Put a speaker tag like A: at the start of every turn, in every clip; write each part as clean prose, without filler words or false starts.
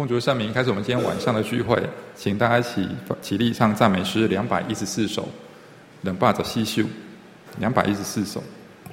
A: 奉主的圣名，开始我们今天晚上的聚会，请大家一起起立唱赞美诗214首，两百十四首，214首。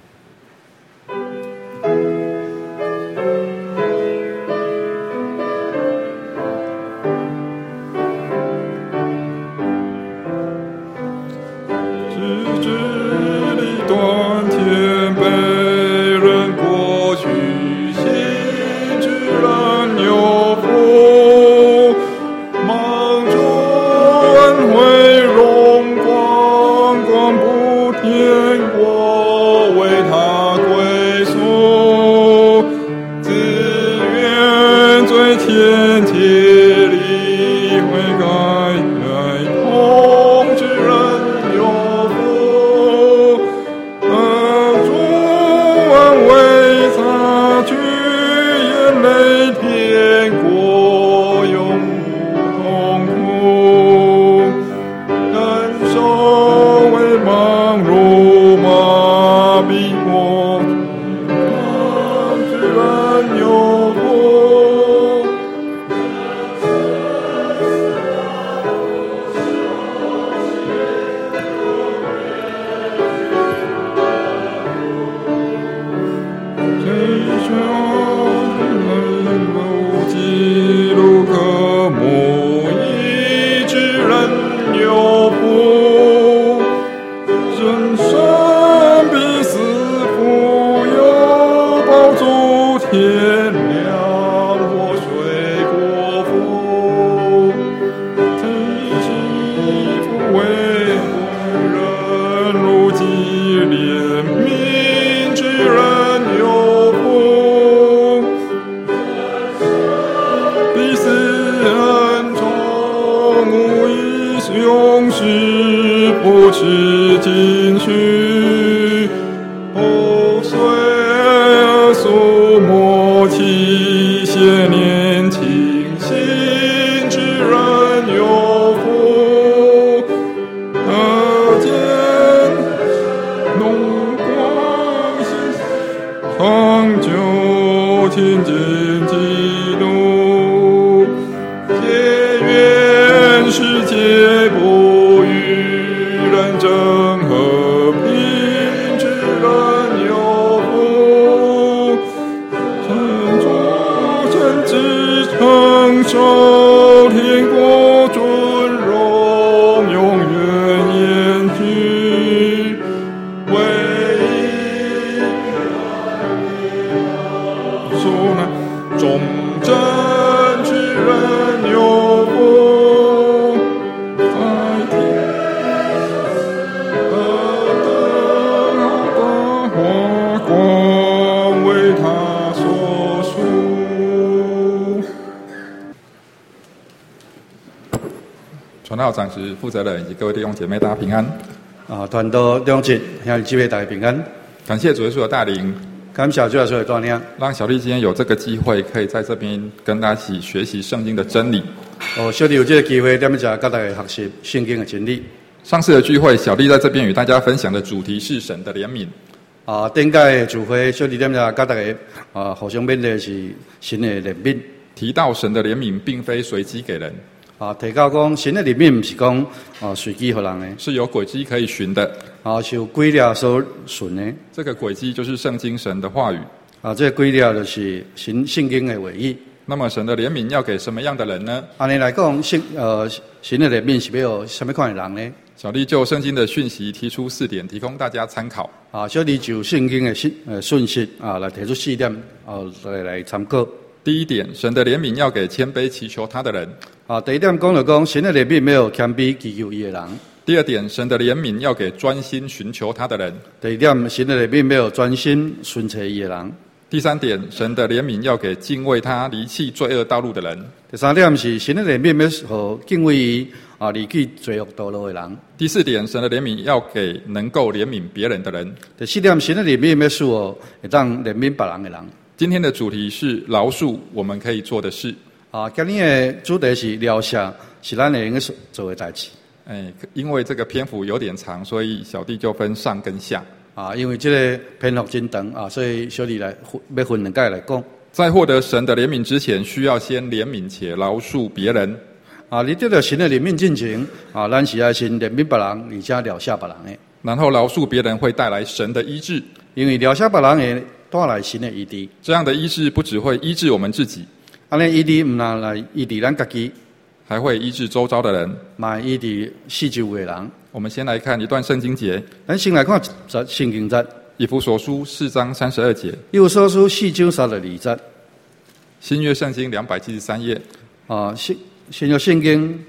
A: 传道长职负责人以及各位弟兄姐妹，大家平安。
B: 团队弟兄姐妹大家平安。
A: 感谢主耶稣的带领，
B: 感谢主耶稣的带领，
A: 让小弟今天有这个机会，可以在这边跟大家一起学习圣经的真理。
B: 小弟有这个机会，踮在跟大家学习圣经的真理。
A: 上次的聚会，小弟在这边与大家分享的主题是神的怜悯。
B: 顶届的聚会，小弟踮在跟大家互相勉励是神的怜悯。
A: 提到神的怜悯，并非随机给人。
B: 提到讲神的怜悯，不是讲随机给人的，
A: 是有轨迹可以循的。
B: 是有规律所循的。这
A: 个轨迹就是圣经神的话语。
B: 这个规律就是圣经的话语。
A: 那么神的怜悯要给什么样的人呢？
B: 按理来讲，神的怜悯是要什么款的人呢？
A: 小弟就圣经的讯息提出4点，提供大家参考。
B: 小弟就圣经的讯息来提出4点来参考。
A: 第一点，神的怜悯要给谦卑祈求他的人。
B: 第一点讲神的怜悯没有谦卑祈求伊的人。
A: 第二点，神的怜悯要给专心寻求他的人。
B: 第二点，神的怜悯没有专心寻求伊的人。
A: 第三点，神的怜悯要给敬畏他、离弃罪恶道路的人。
B: 第三点是神的怜悯要给敬畏伊离弃罪恶道路的人。
A: 第四点，神的怜悯要给能够怜悯别人的人。
B: 第四点，神的怜悯要使会当怜悯别人的人。
A: 今天的主题是饶恕我们可以做的事。
B: 今天的主题是饶恕是咱会用做的代志。
A: 因为这个篇幅有点长，所以小弟就分上跟下。
B: 因为这个篇幅真长所以小弟要分2届来讲。
A: 在获得神的怜悯之前，需要先怜悯且饶恕别人。
B: 你得到神的怜悯进前，咱是要先怜悯别人，而且饶下别人的。
A: 然后饶恕别人会带来神的医治，
B: 因为饶下别人会带来神的医治。
A: 这样的医治不只会医治我们自己，
B: 安尼医治唔但来医治咱家己，
A: 还会医治周遭的人，
B: 嘛医治四周围人。
A: 我们先来看一段圣经节，
B: 咱先来看圣经节，
A: 以弗所书4章32节，
B: 以弗所书4章32节，
A: 新约圣经273页，
B: 新约圣经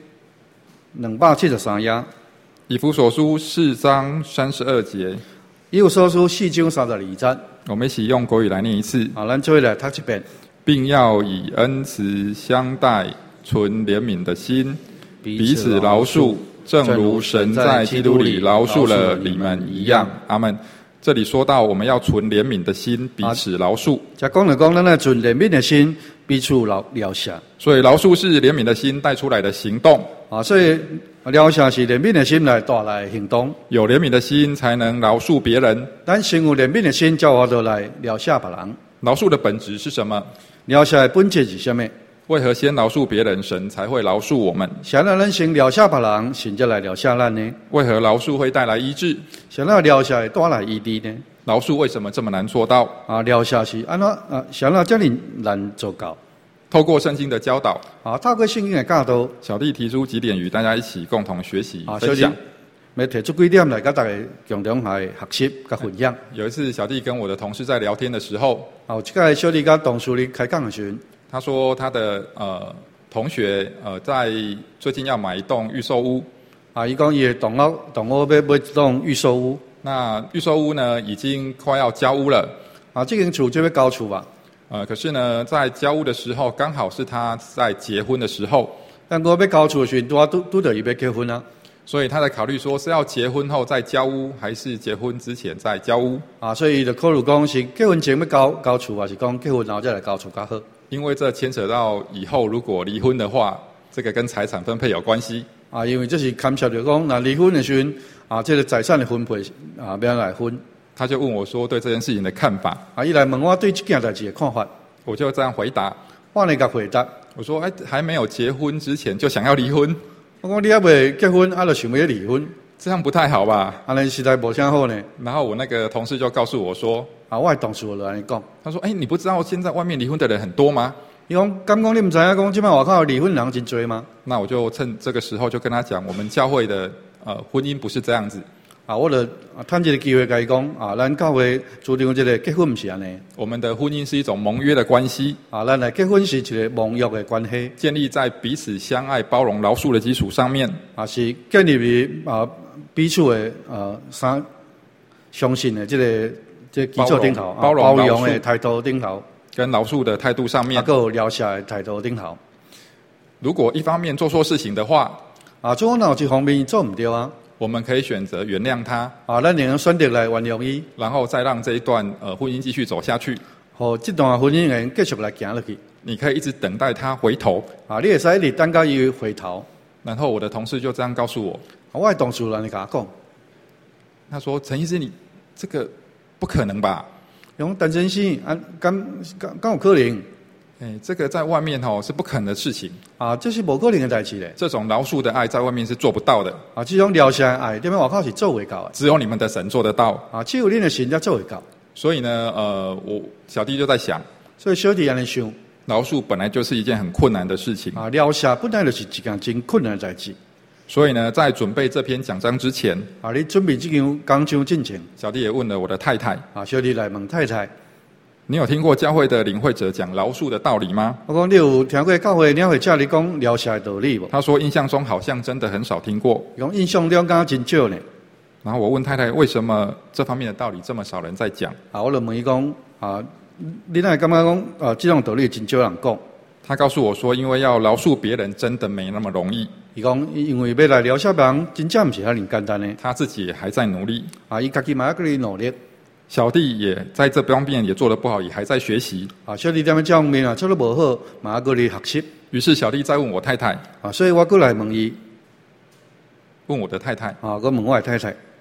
B: 273页，
A: 以弗所书4章32节，
B: 以弗所书4章32节，
A: 我们一起用国语来念一次。
B: 咱做来读一遍，
A: 并要以恩慈相待，存怜悯的心，彼此饶恕，正如神在基督里饶恕了你们一样。阿们。这里说到我们要存怜悯的心，彼此饶恕。
B: 这讲了讲，咱要存怜悯的心，彼此饶下。
A: 所以饶恕是怜悯的心带出来的行动。
B: 所以饶下是怜悯的心来带来行动。
A: 有怜悯的心才能饶恕别人。
B: 咱先有怜悯的心，才有法来饶下别人。
A: 饶恕的本质是什么？
B: 饶下的本质是什么？
A: 为何先饶恕别人，神才会饶恕我们？
B: 想让咱先饶下别人，神才来饶下咱呢？
A: 为何饶恕会带来医治？
B: 想让饶下会带来医治呢？
A: 饶恕为什么这么难做到？
B: 饶下是安怎想让这里难做到？
A: 透过圣经的教导，
B: 透过圣经的教导，
A: 小弟提出几点与大家一起共同学习分享。
B: 要提出几点来跟大家共同学习跟分享。
A: 有一次，小弟跟我的同事在聊天的时候，
B: 这个小弟跟同事里开讲的时候，
A: 他说他的同学在最近要买一栋预售屋。
B: 他讲伊的同屋要买一栋预售屋。
A: 那预售屋呢，已经快要交屋了。
B: 这间厝就要交厝吧。
A: 可是呢，在交屋的时候，刚好是他在结婚的时候。
B: 但我要交厝的时候，拄到伊要结婚啊。
A: 所以他在考虑说，是要结婚后再交屋，还是结婚之前再交屋？
B: 所以就考虑讲是结婚前要交厝，还是讲结婚然后再来交厝较好？
A: 因为这牵扯到以后如果离婚的话，这个跟财产分配有关系。
B: 因为这是牵涉到讲，那离婚的时候，这个财产的分配要来分。
A: 他就问我说对这件事情的看法。
B: 伊来问我对这件代志的看法。
A: 我就这样回答。
B: 我那个回答，
A: 我说还没有结婚之前就想要离婚。
B: 我讲你还未结婚，就想要离婚，
A: 这样不太好吧？
B: 安尼实在无啥好呢。
A: 然后我那个同事就告诉我说，
B: 我的同事就安尼讲，
A: 他说，你不知道现在外面离婚的人很多吗？
B: 伊讲，敢讲你唔知影讲，即摆外口离婚人真多吗？
A: 那我就趁这个时候就跟他讲，我们教会的婚姻不是这样子。
B: 我就趁这个机会跟伊讲，咱教会注定这个结婚不是安尼。
A: 我们的婚姻是一种盟约的关系。
B: 咱来结婚是一个盟约的关系，
A: 建立在彼此相爱、包容、饶恕的基础上面。
B: 是建立于彼此的相信的这个基础顶头，
A: 包
B: 容的态度顶头，
A: 跟饶恕的态度上面，
B: 还有饶下的态度顶头。
A: 如果一方面做错事情的话，
B: 做哪一方面做唔对啊？
A: 我们可以选择原谅他。
B: 咱能选择来原谅伊，
A: 然后再让这一段婚姻继续走下去。
B: 这段婚姻能继续来行落去。
A: 你可以一直等待他回头。
B: 你会使一直等到伊回头。
A: 然后我的同事就这样告诉我。
B: 我的同事来跟我讲，
A: 他说：“陈医师，你这个不可能吧？”
B: 用单身心敢有可能？
A: 这个在外面是不可能的事情。
B: 这是不可能的代志嘞。
A: 这种饶恕的爱在外面是做不到的。
B: 这种饶下的爱，在外口是做不到的。
A: 只有你们的神做得到。
B: 只有你的神才做得到。
A: 所以呢，我小弟就在想，
B: 所以小弟安尼想，
A: 饶恕本来就是一件很困难的事情。
B: 饶下本来就是一件真困难的代志。
A: 所以呢，在准备这篇讲章之前，
B: 你准备这篇讲章之前，
A: 小弟也问了我的太太。
B: 小弟来问太太。
A: 你有听过教会的领会者讲饶恕的道理吗？
B: 我讲你有听过教会领会者你讲饶下的道理无？
A: 他说印象中好像真的很少听过。
B: 讲印象中刚真少呢。
A: 然后我问太太为什么这方面的道理这么少人在讲？
B: 我就问伊讲你哪会感觉讲这种道理真少人讲？
A: 他告诉我说，因为要饶恕别人真的没那么容易。
B: 伊讲因为要来饶恕别人，真正不是遐尔简单呢。
A: 他自己也还在努力。
B: 伊家己嘛还在努力。
A: 小弟也在这方面也做得不好，也还在学习。
B: 小弟在这方面做得不好，嘛还在学习。
A: 于是小弟再问我太太。
B: 所以我过来问伊，
A: 问我的太太。
B: 我问我的太太。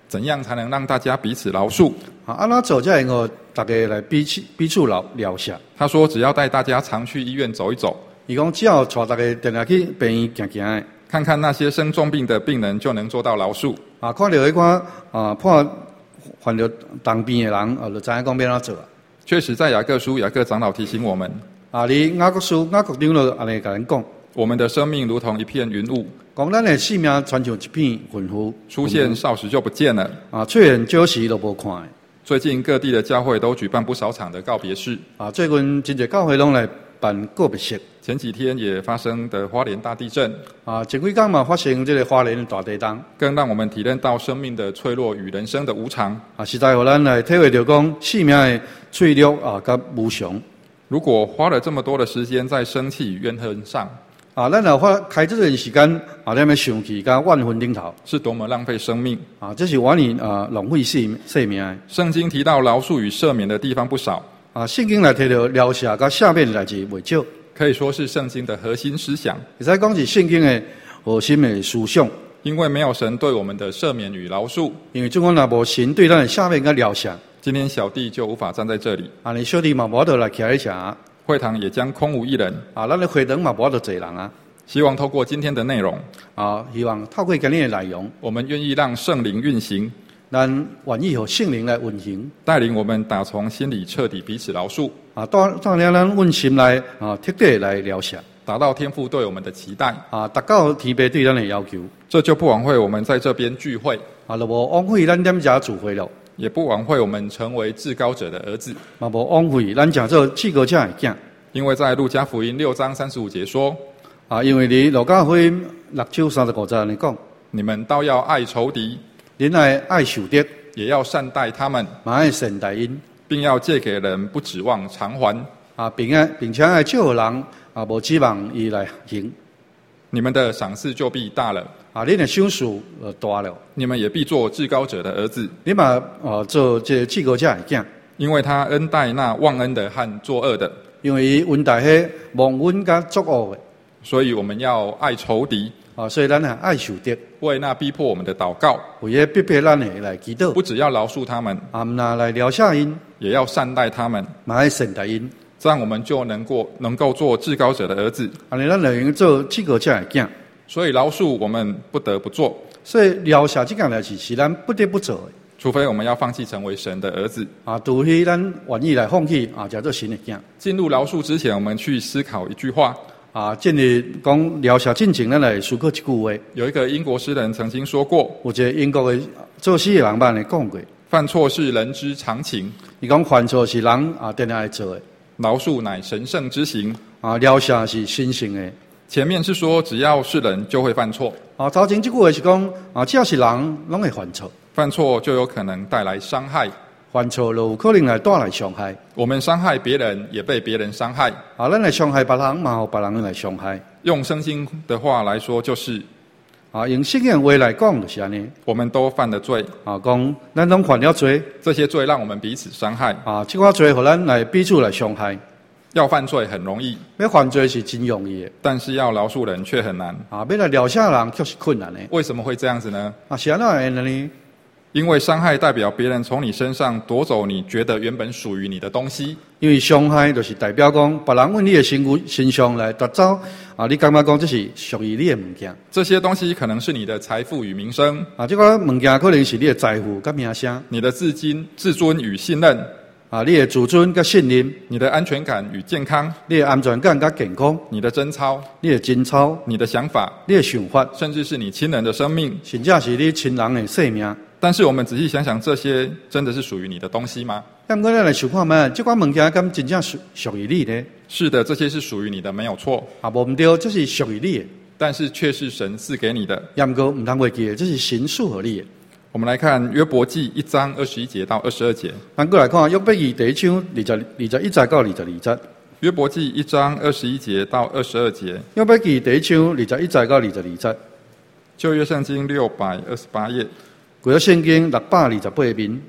A: 怎样才能让大家彼此饶恕？
B: 安怎做才能够大家来彼此疗舍？
A: 他说，只要带大家常去医院走一走。
B: 伊讲只要带大家定定去病院行行的，
A: 看看那些生重病的病人，就能做到饶恕。
B: 看到迄款怕患着重病的人，就知影讲要安怎做。
A: 确实，在雅各书，雅各长老提醒我们，
B: 你雅各书雅各长老安尼甲咱讲，
A: 我们的生命如同一片云雾，
B: 讲咱的性命全像一片云雾，
A: 出现少时就不见了。
B: 出现少时都无看的。
A: 最近各地的教会都举办不少场的告别式。
B: 最近真侪教会拢来办告别式。
A: 前几天也发生的花莲大地震。
B: 前几天嘛发生这个花莲的大地震，
A: 更让我们体认到生命的脆弱与人生的无常。
B: 实在互咱来体会到讲生命的脆弱甲无常。
A: 如果花了这么多的时间在生气与怨恨上，
B: 咱若开这段时间在那生气甲怨恨顶头，
A: 是多么浪费生命
B: 这是完全浪费生命的。
A: 圣经提到饶恕与赦免的地方不少
B: 圣经来提到饶赦甲赦免的代志袂少，
A: 可以说是圣经的核心思想。
B: 会使讲是圣经的核心的思想。
A: 因为没有神对我们的赦免与饶恕，
B: 因为总讲若无神对咱的赦免甲饶赦，
A: 今天小弟就无法站在这里。
B: 你小弟嘛无法度来徛一下，
A: 会堂也将空无一人。
B: 咱的会堂嘛无法度坐人啊。
A: 希望透过今天的内容，
B: 希望透过今天的内容，
A: 我们愿意让圣灵运行，
B: 咱愿意和圣灵来运行，
A: 带领我们打从心里彻底彼此饶恕。
B: 带领咱运心来彻底来疗赦，
A: 达到天父对我们的期待
B: 达到天父对咱的要求。
A: 这就不枉费我们在这边聚会
B: 就无枉费咱踮遮聚会了，
A: 也不枉费我们成为至高者的儿子，
B: 嘛无枉费咱成做至高者的囝。
A: 因为在路加福音6章35节说
B: 因为你路加福音6章35节你讲，
A: 你们倒要爱仇敌，
B: 恁爱仇敌，
A: 也要善待他们，
B: 嘛爱善待因，
A: 并要借给人，不指望偿还
B: 并且爱借互人无指望伊来行。
A: 你们的赏赐就必大了
B: 恁的赏赐大了，
A: 你们也必做至高者的儿子。
B: 你嘛做这至高者的囝，
A: 因为他恩待那忘恩的和作恶的，
B: 因为伊恩待迄忘恩甲作恶的。
A: 所以我们要爱仇敌
B: 所以咱爱仇敌，
A: 为那逼迫我们的祷告，
B: 为迄逼迫咱的来祈祷，
A: 不只要饶恕他们
B: 毋那来疗赦因，
A: 也要善待他们，
B: 嘛爱善待因。
A: 这样我们就能够做至高者的儿子。
B: 安尼咱就能做至高者的囝。
A: 所以饶恕我们不得不做，
B: 所以疗赦这件代志是咱不得不做的，
A: 除非我们要放弃成为神的儿子
B: 除非咱愿意来放弃叫做神的囝。
A: 进入饶恕之前，我们去思考一句话
B: 进入讲疗赦进前，咱来思考一句话。
A: 有一个英国诗人曾经说过，
B: 有一个英国的作诗的人捌来讲过，
A: 犯错是人之常情，
B: 伊讲犯错是人定定会做的，
A: 饶恕乃神圣之行
B: 疗赦是神圣的。
A: 前面是说只要是人就会犯错
B: 头前这句话是讲只要是人拢会犯错，
A: 犯错就有可能带来伤害，
B: 犯错就有可能来带来伤害。
A: 我们伤害别人，也被别人伤害
B: 咱来伤害别人嘛，互别人来伤害。
A: 用圣经的话来说，就是
B: 用圣经的话来讲就是安尼，
A: 我们都犯了罪
B: 讲咱拢犯了罪，
A: 这些罪让我们彼此伤害
B: 这款罪互咱来彼此来伤害。
A: 要犯罪很容易，
B: 要犯罪是真容易的，
A: 但是要饶恕人却很难
B: 要来疗赦人却是困难的。
A: 为什么会这样子呢？
B: 是安怎会呢？
A: 因为伤害代表别人从你身上夺走你觉得原本属于你的东西。
B: 因为伤害就是代表讲别人往你的身上来夺走你感觉讲这是属于你的物件。
A: 这些东西可能是你的财富与名声
B: 这个物件可能是你的财富跟名声，
A: 你的自尊与信任
B: 你的自尊跟信任，
A: 你的安全感与健康，
B: 你的安全感跟健康，
A: 你的贞操，
B: 你的贞操，
A: 你的想法，
B: 你的想法，
A: 甚至是你亲人的生命，
B: 甚至是你亲人的生命。
A: 但是我们仔细想想，这些真的是属于你的东西吗？
B: 不过咱来想看嘛，这款物件敢真正属于你呢？
A: 是的，这些是属于你的，没有错
B: 无唔对，这是属于你的，
A: 但是却是神赐给你的。
B: 不过唔通忘记，这是神赐予你的。
A: 我们来看约伯记1章21节到22节。
B: 咱过来看约伯记第1章21节到22节。
A: 约伯记1章21节到22节。
B: 约伯记第1章21节到22节。
A: 旧约圣经628页。
B: 旧约圣经628面。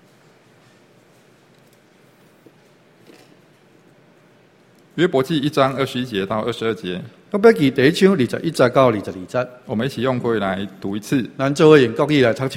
A: 约伯记1章21节到22节。
B: 约伯记第1章21节到22节。
A: 我们一起用国语来读一次。
B: 咱做伙用国语来读一遍。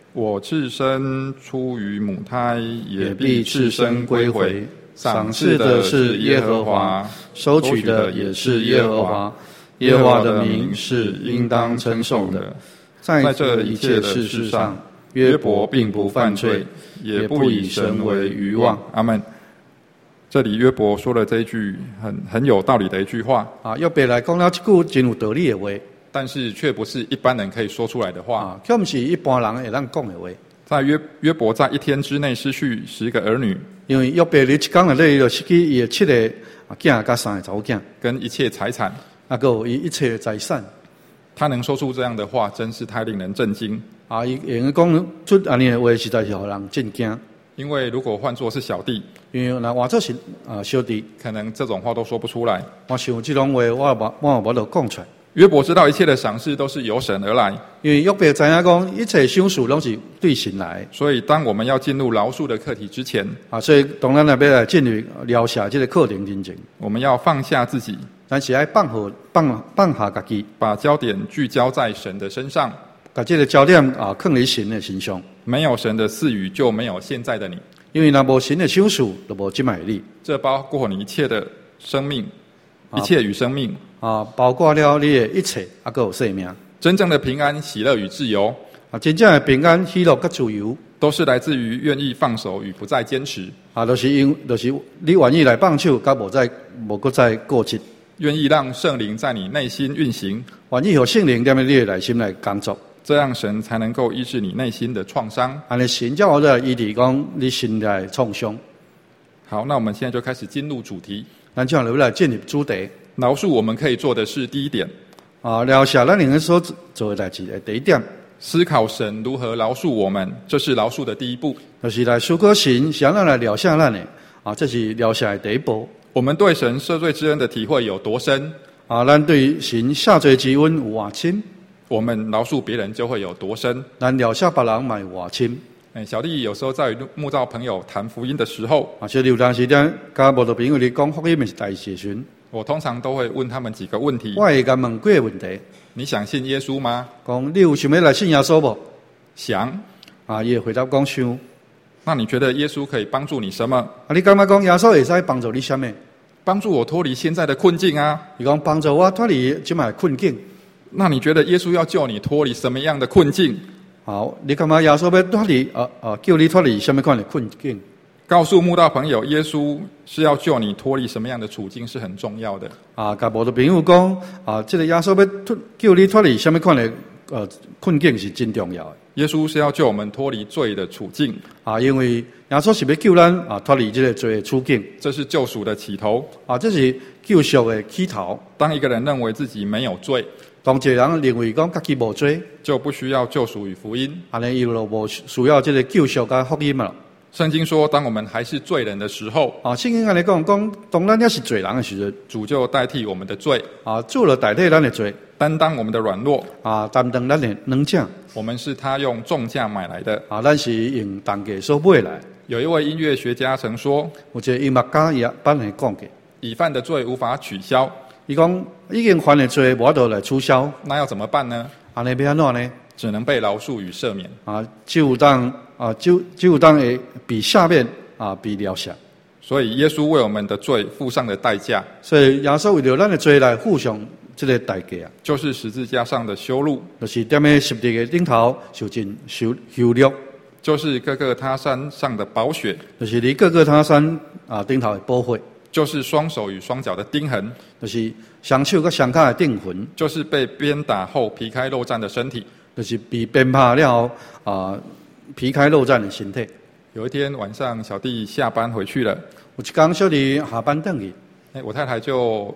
A: 我赤身出于母胎，也必赤身归回。赏赐的是耶和华，收取的也是耶和华。耶和华的名是应当称颂的。在这一切事上，约伯并不犯罪，也不以神为愚妄。阿们。这里约伯说了这一句很有道理的一句话
B: 啊，约伯来讲了一句真有道理的话，
A: 但是却不是一般人可以说出来的话
B: 啊，却不是一般人会当讲的话。
A: 在约伯在一天之内失去10个儿女，
B: 因为约伯你一天内底就失去伊的7个囝甲3个查某囝，
A: 跟一切财产，
B: 还有伊一切财产。
A: 他能说出这样的话，真是太令人震惊
B: 啊！伊用讲出安尼的话，实在是让人震惊。
A: 因为如果换作是小弟，
B: 因为那换作是小弟，
A: 可能这种话都说不出来。
B: 我想这种话，我无得讲出来。
A: 约伯知道一切的赏赐都是由神而来，
B: 因为约伯知影讲一切赏赐拢是对神来。
A: 所以当我们要进入饶恕的课题之前，
B: 所以当咱要来进入饶恕这个课程之前，
A: 我们要放下自己，
B: 但是要放下家己，
A: 把焦点聚焦在神的身上，
B: 把这个焦点放在神的身上。
A: 没有神的赐予，就没有现在的你。
B: 因为若无神的赏赐，就无今摆的你。
A: 这包括你一切的生命，一切与生命
B: 包括了你的一切，还有生命。
A: 真正的平安、喜乐与自由
B: 真正的平安、喜乐跟自由，
A: 都是来自于愿意放手与不再坚持。
B: 就是你愿意来放手，甲无再固执。
A: 愿意让圣灵在你内心运行，
B: 愿意让圣灵在你的内心来工作，
A: 这样神才能够医治你内心的创伤。
B: 安尼神才有在医治讲你心内的创伤。
A: 好，那我们现在就开始进入主题。
B: 咱就来进入主题。
A: 饶恕我们可以做的是第一点
B: 饶恕咱能够所做的代志的第一点，
A: 思考神如何饶恕我们，这是饶恕的第一步。
B: 就是来思考神想让来饶恕咱的这是饶恕的第一步。
A: 我们对神赦罪之恩的体会有多深
B: 咱对神赦罪之恩有多深，我
A: 们饶恕别人就会有多深。
B: 咱饶恕别人嘛有多深。
A: 小弟有时候在与慕道朋友谈福音的时候，
B: 小弟有当时跟慕道朋友你讲福音的代志时，
A: 我通常都会问他们几个问题。
B: 我会甲问几个问题。
A: 你想信耶稣吗？
B: 讲你有想要来信耶稣无？
A: 想。
B: 伊会回答讲想。
A: 那你觉得耶稣可以帮助你什么？
B: 你感觉讲耶稣会使帮助你什么？
A: 帮助我脱离现在的困境啊！
B: 伊讲帮助我脱离即卖困境。
A: 那你觉得耶稣要救你脱离什么样的困境？
B: 好，你感觉耶稣要脱离救你脱离什么款的困境？
A: 告诉慕道朋友，耶稣是要救你脱离什么样的处境是很重要的。
B: 甲慕道朋友讲这个耶稣要救你脱离什么款的困境是真重要的。
A: 耶稣是要救我们脱离罪的处境
B: 因为耶稣是要救咱脱离这个罪的处境。
A: 这是救赎的起头
B: 这是救赎的起头。
A: 当一个人认为自己没有罪，
B: 当一个人认为讲家己无罪，
A: 就不需要救赎与福音。
B: 安尼伊就无需要这个救赎甲福音了。
A: 圣经说，当我们还是罪人的时候
B: 圣经安尼讲当咱也是罪人的时候，
A: 主就代替我们的罪
B: 主就代替咱的罪，
A: 担当我们的软弱
B: 担当咱的软弱。
A: 我们是他用重价买来的
B: 咱是用重价所买来。
A: 有一位音乐学家曾说，
B: 有一个音乐家也捌来讲过，
A: 已犯的罪无法取消。
B: 伊讲已经犯的罪无法度来取消，
A: 那要怎么办呢？
B: 安尼要安怎呢？
A: 只能被饶恕与赦免
B: 只有当会比下面比饶赦。
A: 所以耶稣为我们的罪付上的代价，
B: 所以耶稣为了咱的罪来付上这个代价
A: 就是十字架上的羞辱，
B: 就是踮在十字架顶头受尽羞辱，
A: 就是各个他山上的宝血，
B: 就是你各个他山顶头的宝血，
A: 就是双手与双脚的钉痕，
B: 就是双手跟双脚的钉痕，
A: 就是被鞭打后皮开肉绽的身体，
B: 就是被鞭打了后皮开肉绽的身体。
A: 有一天晚上，小弟下班回去了，
B: 有一天小弟下班回去，
A: 我太太就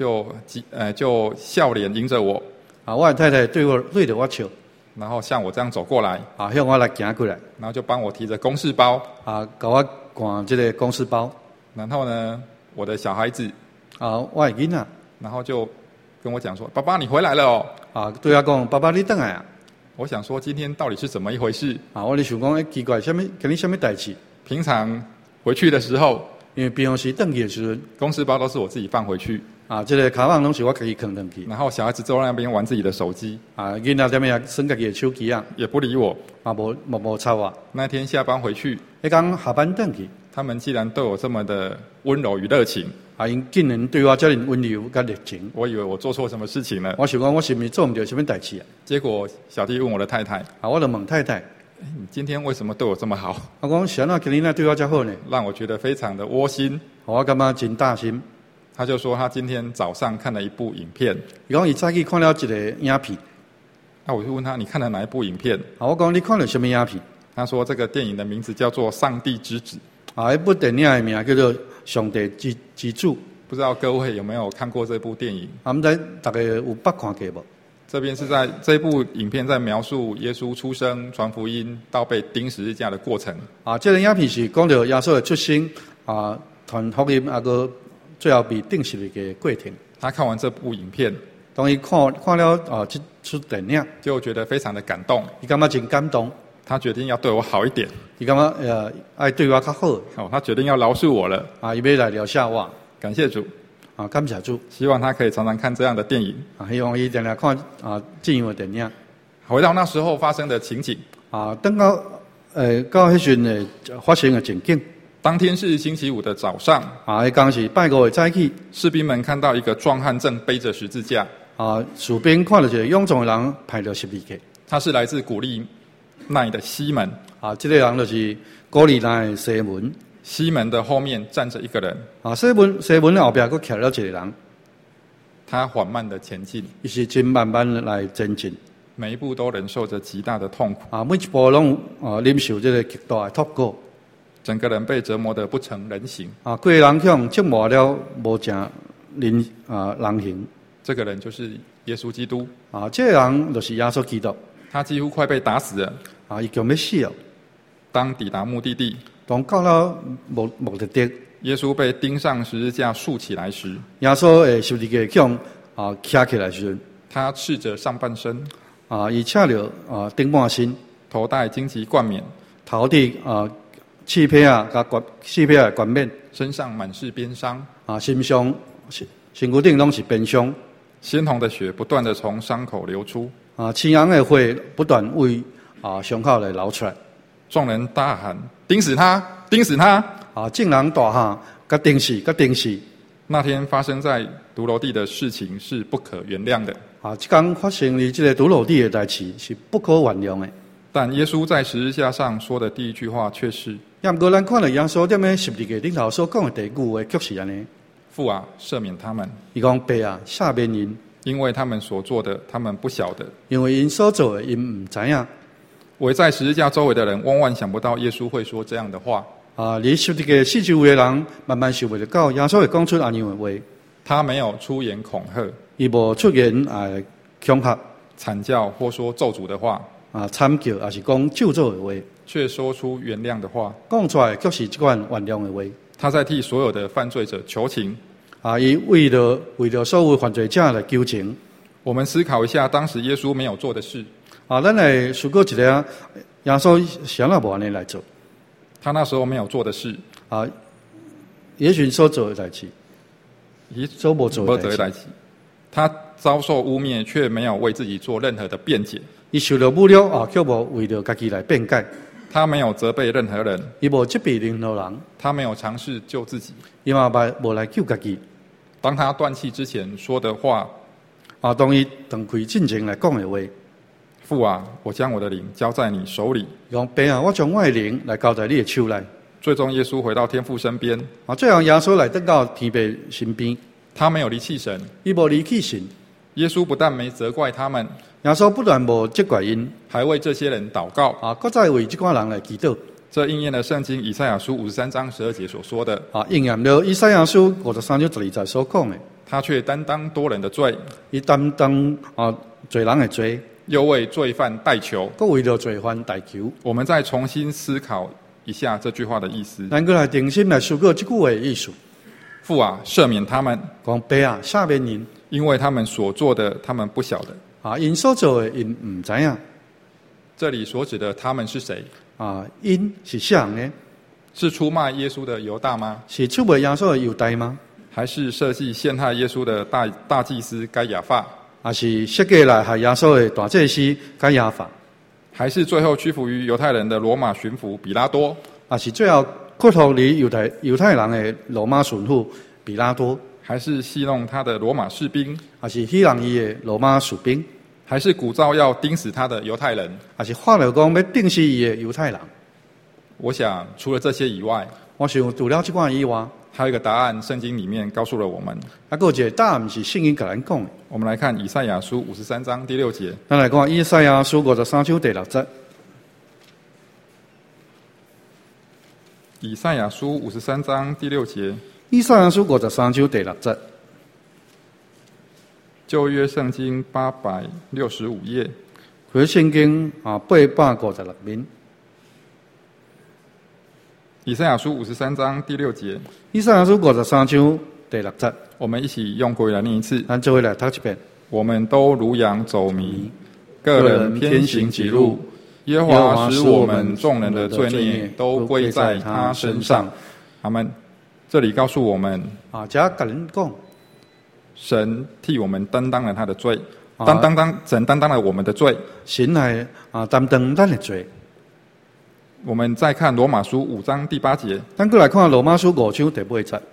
A: 笑脸迎着我
B: 我的太太对着我笑，
A: 然后向我这样走过来
B: 向我来行过来，
A: 然后就帮我提着公事包
B: 给我赶这个公事包。
A: 然后呢，我的小孩子
B: 我的囡仔，
A: 然后就跟我讲说：“爸爸，你回来了哦。”
B: 对我讲：“爸爸，你回来啊。”
A: 我想说，今天到底是怎么一回事
B: 我就想讲，奇怪，跟你什么代志？
A: 平常回去的时候，
B: 因为平常时回去的时候，
A: 公事包都是我自己放回去，
B: 这个卡网拢是我自己扛上去。
A: 然后小孩子坐在那边玩自己的手机，
B: 囡仔踮遐耍家己的手机
A: 也不理我，
B: 无吵我。
A: 那天下班回去，
B: 迄天下班回去，
A: 他们既然对我这么的温柔与热情，
B: 因竟然对我这么温柔甲热情，
A: 我以为我做错什么事情了。
B: 我想讲我是不是做唔对什么代志啊？
A: 结果小弟问我的太太，
B: 我就问太太，
A: 你今天为什么对我这么好？
B: 我讲是安怎今日对我这好呢？
A: 让我觉得非常的窝心，
B: 我感觉真大心。
A: 他就说他今天早上看了一部影片，
B: 伊讲伊早起看了一个影片，
A: 我就问他你看了哪一部影片？
B: 我讲你看了什么影片？
A: 他说这个电影的名字叫做《上帝之子》。
B: 一部电影的名叫做《上帝之子》。
A: 不知道各位有没有看过这部电影？
B: 唔知大家有捌看过无？
A: 这边是在这部影片在描述耶稣出生、传福音到被钉十字架的过程。
B: 这个影片是讲到耶稣的出生传福音个最后被钉十字架的过程。
A: 他看完这部影片，
B: 当伊看了这出电影，
A: 就觉得非常的感动。
B: 伊感觉真感动。
A: 他决定要对我好一点。
B: 伊感觉爱对我较好。
A: 他决定要饶恕我了。
B: 伊要来饶恕我。
A: 感谢主。
B: 感谢主。
A: 希望他可以常常看这样的电影。
B: 希望伊常常看这样的电影。
A: 回到那时候发生的情景。
B: 等到到迄阵的发生的情景。
A: 当天是星期五的早上。
B: 迄天是拜五的早起。
A: 士兵们看到一个壮汉正背着十字架。
B: 士兵看到一个勇壮的人抬着十字架。他
A: 是来自古利奈的西门。
B: 这个人就是古利奈的西门。
A: 西门的后面站着一个人。
B: 西门后边还站了一个人。
A: 他缓慢的前进。
B: 伊是真慢慢来前进。
A: 每一步都忍受着极大的痛苦。
B: 每一步拢忍受这个极大的痛苦。
A: 整个人被折磨得不成人形。
B: 个人向折磨了无成人形。
A: 这个人就是耶稣基督。
B: 这个人就是耶稣基督。
A: 他几乎快被打死了。
B: 伊将要死了。
A: 当抵达目的地。
B: 当到了目的地。
A: 耶稣被钉上十字架竖起来时。
B: 耶稣的十字架向站起来时。
A: 他赤着上半身。
B: 伊赤着顶半身。
A: 头戴荆棘冠冕。
B: 头顶刺皮刺皮冠冕。
A: 身上满是鞭伤。
B: 身上身躯顶拢是鞭伤。
A: 鲜红的血不断的从伤口流出。
B: 青红的血不断为伤口来流出来。
A: 众人大喊：钉死他！钉死他！
B: 众人大喊：甲钉死！甲钉死！
A: 那天发生在独楼地的事情是不可原谅的。
B: 这天发生的这个独楼地的代志是不可原谅的。
A: 但耶稣在十字架上说的第一句话却是：
B: 不过咱看到耶稣在十字架顶头所讲的第一句话，却是安尼：
A: 父啊，赦免他们。
B: 伊讲爸啊，赦免因，
A: 因为他们所做的，他们不晓得。
B: 因为因所做的，因唔知影。
A: 围在十字架周围的人，万万想不到耶稣会说这样的话。
B: 离十字架四周围的人，慢慢想不到耶稣会讲出安样的话。
A: 他没有出言恐吓，
B: 伊无出言恐吓、
A: 惨叫或说咒诅的话。
B: 惨叫也是讲咒诅的话，
A: 却说出原谅的话。
B: 讲出来却是这款原谅的话。
A: 他在替所有的犯罪者求情。
B: 伊为了所有犯罪者来求情。
A: 我们思考一下，当时耶稣没有做的事。
B: 咱来思考一下，耶稣想要无安尼来做。
A: 他那时候没有做的事。
B: 也许所做的代志，所无做的代志。
A: 他遭受污蔑，却没有为自己做任何的辩解。
B: 伊受了侮辱却无为了家己来辩解。
A: 他没有责备任何人。
B: 伊无责备任何人。
A: 他没有尝试救自己。
B: 伊嘛无来救家己。
A: 当他断气之前说的话，
B: 当伊断气之前来讲的话。
A: 父啊，我将我的灵交在你手里。
B: 讲爸啊，我将我的灵来交在你的手内。
A: 最终，耶稣回到天父身边。
B: 最后耶稣来得到天父身边。
A: 他没有离弃神。
B: 伊无离弃神。
A: 耶稣不但没责怪他们，
B: 耶稣不但无责怪因，
A: 还为这些人祷告。
B: 搁再为这款人来祈祷。
A: 这应验了圣经以赛亚书53章12节所说的。
B: 应验了以赛亚书53章12节所讲的。
A: 他却担当多人的罪。
B: 伊担当罪人的罪。
A: 又为罪犯代求，
B: 搁为了罪犯代求。
A: 我们再重新思考一下这句话的意思。
B: 咱过来定心来思考这句话的意思。
A: 父啊，赦免他们。
B: 讲爸啊，赦免因。
A: 因为他们所做的，他们不晓得。
B: 因所做的，因唔知影。
A: 这里所指的他们是谁？
B: 因是谁人呢？
A: 是出卖耶稣的犹大吗？
B: 是出卖耶稣的犹大吗？
A: 还是设计陷害耶稣的大祭司该亚法，
B: 还是设计来害耶稣的大祭司该亚法，
A: 还是最后屈服于犹太人的罗马巡抚比拉多，
B: 还是最后屈服于犹太人的罗马巡抚比拉多，
A: 还是戏弄他的罗马士兵，
B: 还是戏弄伊的罗马士兵，
A: 还是鼓噪要钉死他的犹太人，
B: 还是发了讲要钉死伊的犹太人？
A: 我想除了这些以外，
B: 我想除了这款以外，
A: 还有一个答案，圣经里面告诉了我们。
B: 还有一个答案是圣经甲咱讲的。
A: 我们来看以赛亚书53章第6节。
B: 咱来看以赛亚书53章第6节。
A: 以赛亚书53章第6节。
B: 以赛亚书53章第6节。
A: 旧约圣经865页。
B: 旧圣经856面。
A: 以赛亚书53章第6节。
B: 以赛亚书53章第6节。
A: 我们一起用国语来念一次。
B: 咱做伙来读一遍。
A: 我们都如羊走迷，个人偏行己路。耶和华使我们众人的罪孽都归在他身上。阿们。这里告诉我们，
B: 这跟人讲，
A: 神替我们担当了他的罪，神担当了我们的罪。
B: 神来担当咱的罪。
A: 我们再看罗马书5章第8节。
B: 咱过来看罗马书5章第8节。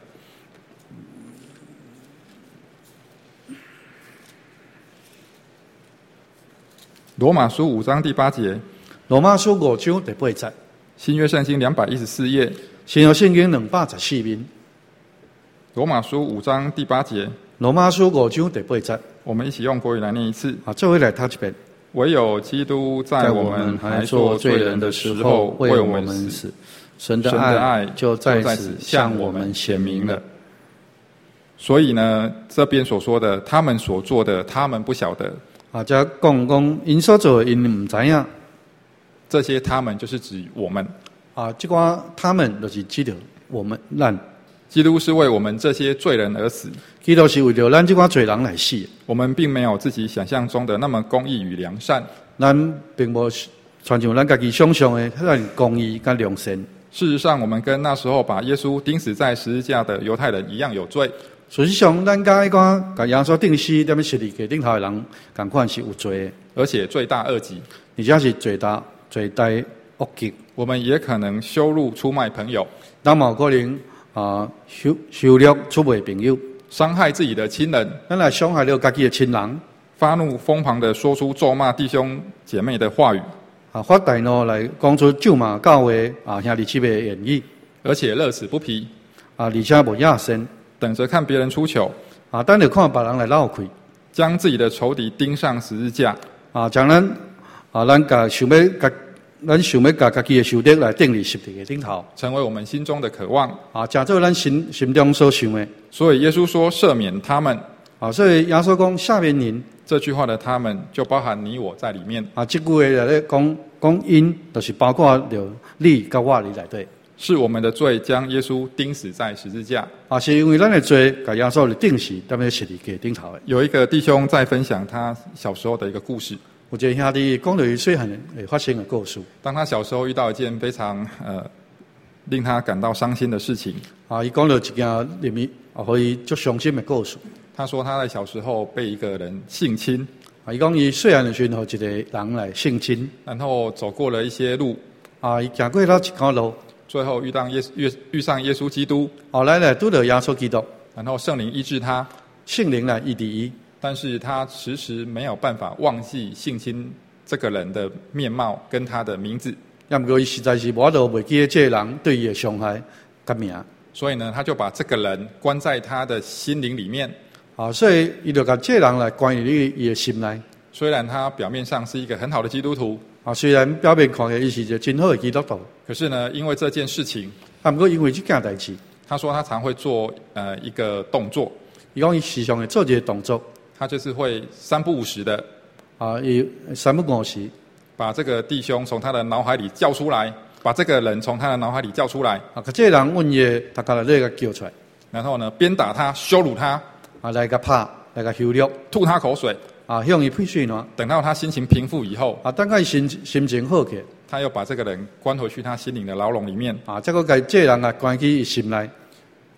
A: 罗马书5章第8节。
B: 罗马书5章第8节。
A: 新约圣经214页。
B: 新约圣经214面。
A: 罗马书5章第8节。
B: 罗马书5章第8节。
A: 我们一起用国语来念一次。
B: 做伙来读一遍。
A: 唯有基督在我们还做罪人的时候为我们死，神的爱就在此向我们显明了。所以呢，这边所说的他们所做的他们不晓得，
B: 这讲因所做的因不知道，
A: 这些他们就是指我们，
B: 这个他们就是指着我们咱。
A: 基督是为我们这些罪人而死，
B: 基督是为了咱这个罪人来死。
A: 我们并没有自己想象中的那么公义与良善，
B: 咱并无传像咱家己想象的那公义跟良善。
A: 事实上，我们跟那时候把耶稣钉死在十字架的犹太人一样有罪。
B: 事实上，咱甲迄个把耶稣钉死踮咧十字架顶头的人，同款是有罪的，
A: 而且罪大恶极，
B: 而且是罪大恶极。
A: 我们也可能羞辱出卖朋友，
B: 咱嘛有可能羞辱出卖朋友，
A: 伤害自己的亲人，
B: 咱来伤害了家己的亲人，
A: 发怒疯狂地说出咒骂弟兄姐妹的话语，
B: 发大怒来讲出咒骂教会兄弟姐妹的言语，
A: 而且乐此不疲，
B: 而且无野心，
A: 等着看别人出糗，
B: 等着看别人来闹亏，
A: 将自己的仇敌钉上十字架，
B: 将咱想要把家己的仇敌来钉伫十字架顶头，
A: 成为我们心中的渴望，
B: 成做咱心中所想的。
A: 所以耶稣说赦免他们，
B: 所以耶稣讲赦免人，
A: 这句话的他们就包含你我在里面。
B: 这句话来讲因，就是包括了你跟我里内底。
A: 是我们的罪将耶稣钉死在十字架，
B: 是因为咱的罪把耶稣钉死在十字架顶头的。
A: 有一个弟兄在分享他小时候的一个故事。
B: 有一个兄弟讲到伊细汉会发生的故事。
A: 当他小时候遇到一件非常令他感到伤心的事情，
B: 伊讲到一件令伊互伊足伤心的故事。
A: 他说他在小时候被一个人性侵，
B: 伊讲伊细汉的时候，一个人来性侵，
A: 然后走过了一些路，
B: 伊行过了一条路，
A: 最后遇上耶稣基督，
B: 后来呢拄到耶稣基督，
A: 然后圣灵医治他，
B: 圣灵来医治伊。
A: 但是他迟迟没有办法忘记性侵这个人的面貌跟他的名字，
B: 不过伊实在是无法度袂记这个人对伊的伤害跟名，
A: 所以呢，他就把这个人关在他的心灵里面。
B: 所以伊就把这个人来关于伊的心内。
A: 虽然他表面上是一个很好的基督徒，
B: 虽然表面看起来伊是一个真好的基督徒，
A: 可是呢，因为这件事情，
B: 不过因为这件代志，
A: 他说他常会做一个动作，
B: 伊讲伊时常会做一个动作。
A: 他就是会三不五时的
B: 伊三不五时
A: 把这个弟兄从他的脑海里叫出来，把这个人从他的脑海里叫出来，
B: 这个人问伊他家来这个叫出来，
A: 然后呢鞭打他羞辱他，
B: 来个拍来个羞辱，
A: 吐他口水，
B: 向伊喷水呢。
A: 等到他心情平复以后，
B: 等他心情好起，
A: 他又把这个人关回去他心灵的牢笼里面，
B: 再个把这个人关去伊心内。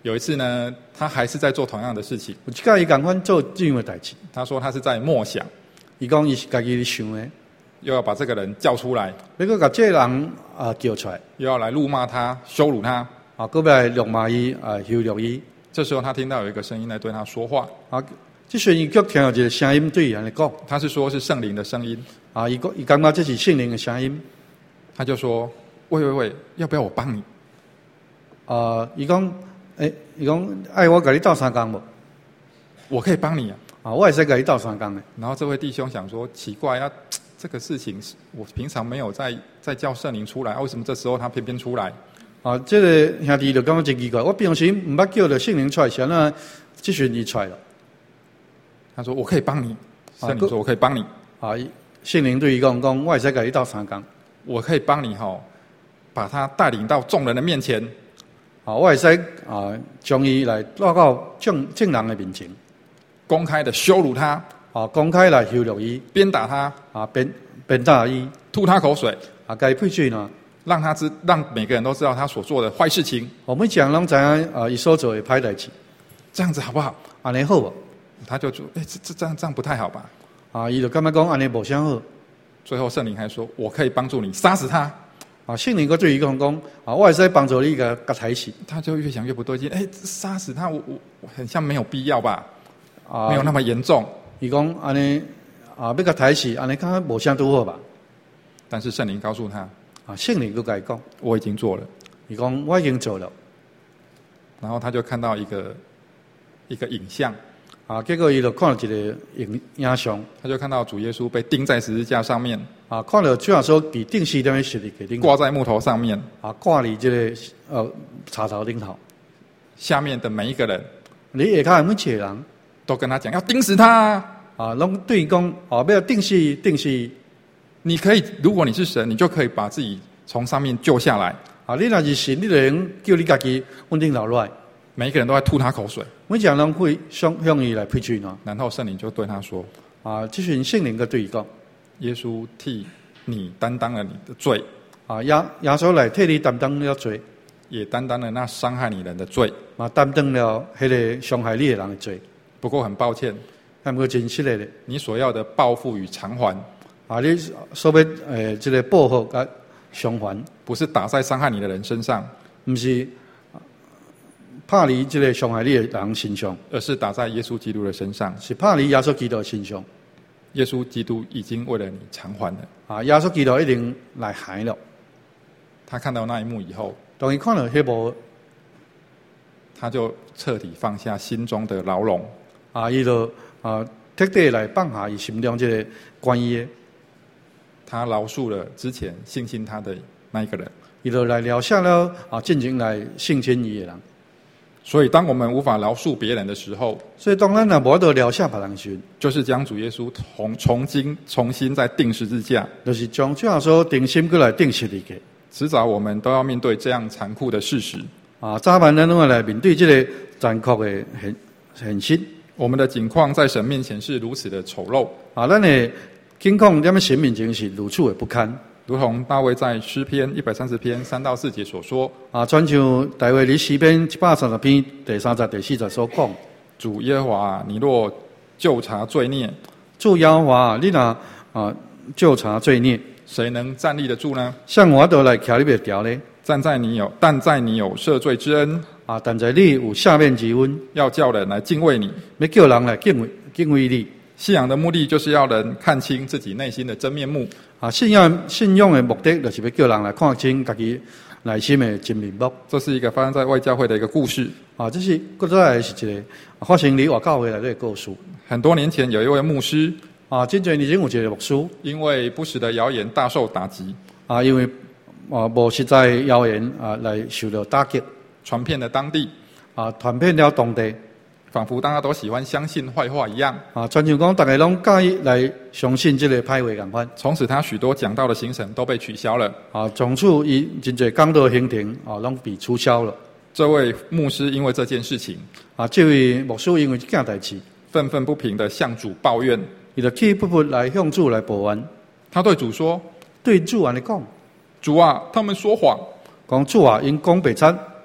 A: 有一次呢，他还是在做同样的事情。
B: 有一届伊共款做这样的代志。
A: 他说他是在默想，
B: 伊讲伊是家己咧想的，
A: 又要把这个人叫出来，
B: 要搁甲这个人叫出来，
A: 又要来辱骂他、羞辱他。
B: 搁要来辱骂伊羞辱伊。
A: 这时候他听到有一个声音在对他说话。
B: 这时伊却听到一个声音对伊安尼讲。
A: 他是说是圣灵的声音。
B: 伊感觉这是圣灵的声音。
A: 他就说：喂，要不要我帮你？
B: 伊讲，伊讲爱我甲你斗3工无？
A: 我可以帮你啊。
B: 我会使甲你斗3工的。
A: 然后这位弟兄想说：奇怪啊，这个事情我平常没有在叫圣灵出来，为什么这时候他偏偏出来？
B: 这个兄弟就感觉真奇怪。我平时唔捌叫着圣灵出来，是安即阵伊出来了。
A: 他说：我可以帮你。圣灵说：我可以帮你。
B: 圣灵对伊讲，我会使甲你斗3工。
A: 我可以帮你把他带领到众人的面前。
B: 我会使将伊来拉到众人的面前，
A: 公开的羞辱他，
B: 公开来羞辱伊，
A: 鞭打他，
B: 鞭打伊，
A: 吐他口水，
B: 甲伊配水呢，
A: 让每个人都知道他所做的坏事情。
B: 每一个人拢知影伊所做的歹代志，
A: 这样子好不好？
B: 安尼好无？
A: 他就说：这样不太好吧？
B: 伊就感觉讲安尼无啥好。
A: 最后圣灵还说：我可以帮助你杀死他。
B: 圣灵搁对伊讲，我会使帮助你甲杀死。
A: 他就越想越不对劲，杀死他，我很像没有必要吧？没有那么严重。
B: 伊讲安尼要甲杀死，安尼看无啥拄好吧？
A: 但是圣灵告诉他，
B: 圣灵搁甲伊讲，
A: 我已经做了。
B: 伊讲我已经做了。
A: 然后他就看到一个影像。
B: 结果伊就看到一个影像，他
A: 就看到主耶稣被钉在十字架上面。
B: 看到主耶稣被钉死在十字架顶，
A: 挂在木头上面。
B: 挂在这个插头顶头。
A: 下面的每一个人，
B: 你下骹每一个人
A: 都跟他讲要钉死他。
B: 拢对伊讲要钉死。
A: 你可以，如果你是神，你就可以把自己从上面救下来。
B: 你若是神，你就能叫你家己稳定落来。
A: 每一个人都在吐他口水，
B: 每一个人拢会向伊来配水呢。
A: 然后圣灵就对他说：
B: 这群圣灵个对伊讲，
A: 耶稣替你担当了你的罪。
B: 耶稣来替你担当了罪，
A: 也担当了那伤害你人的罪。
B: 担当了迄个伤害你的人的罪。
A: 不过很抱歉，
B: 不过真实的，
A: 你所要的报复与偿还，
B: 你所要这个报复甲偿还，
A: 不是打在伤害你的人身上，
B: 不是拍你这个伤害你的人身上，
A: 而是打在耶稣基督的身上，
B: 是拍你耶稣基督的身上。
A: 耶稣基督已经为了你偿还了。
B: 耶稣基督一定来还了。
A: 他看到那一幕以后，
B: 当伊看到迄幕，
A: 他就彻底放下心中的牢笼。
B: 伊就彻底来放下伊心中这个关于，
A: 他饶恕了之前性侵他的那一个人，
B: 伊就来饶赦了进前来性侵伊的人。
A: 所以，当我们无法饶恕别人的时候，
B: 所以当然了，无得饶赦别人时，
A: 就是将主耶稣重新再钉十字架，
B: 就是将主耶稣定心过来钉十字架。
A: 迟早我们都要面对这样残酷的事实。
B: 早晚咱拢要来面对这个残酷的现实。
A: 我们的境况在神面前是如此的丑陋。
B: 咱的境况在神面前是如此的不堪。
A: 如同大卫在诗篇130篇3到4节所说，
B: 专像大卫伫诗篇130篇第30、第40所讲：
A: 主耶和华，你若究察罪孽，
B: 主耶和华，你若究察罪孽，
A: 谁能站立得住呢？
B: 像我都来徛你面条呢？
A: 但在你有赦罪之恩，
B: 但在你有赦免之恩，
A: 要叫人来敬畏你，
B: 要叫人来敬畏你。
A: 信仰的目的就是要人看清自己内心的真面目。
B: 信仰的目的就是要叫人来看清自己内心的真面目。
A: 这是一个发生在外教会的一个故事。
B: 这是搁再来是一个发生伫外教会内底的故事。
A: 很多年前有一位牧师，
B: 真侪年前有一个牧师，
A: 因为不实的谣言大受打击。
B: 因为无实在谣言来受到打击，
A: 传遍了当地，
B: 传遍了当地。
A: 仿佛大家都喜欢相信坏话一样，
B: 全像讲大家拢介意来相信这个歹话共款。
A: 从此他许多讲道的行程都被取消了。
B: 从此伊真侪讲道行程拢被取消了。
A: 这位牧师因为这件事情，
B: 这位牧师因为这件代志，
A: 愤愤不平的向主抱怨，
B: 伊就气不不来向主来抱怨。
A: 他对主说：“
B: 对主安尼讲，
A: 主啊，他们说谎，
B: 讲主啊，因讲白贼，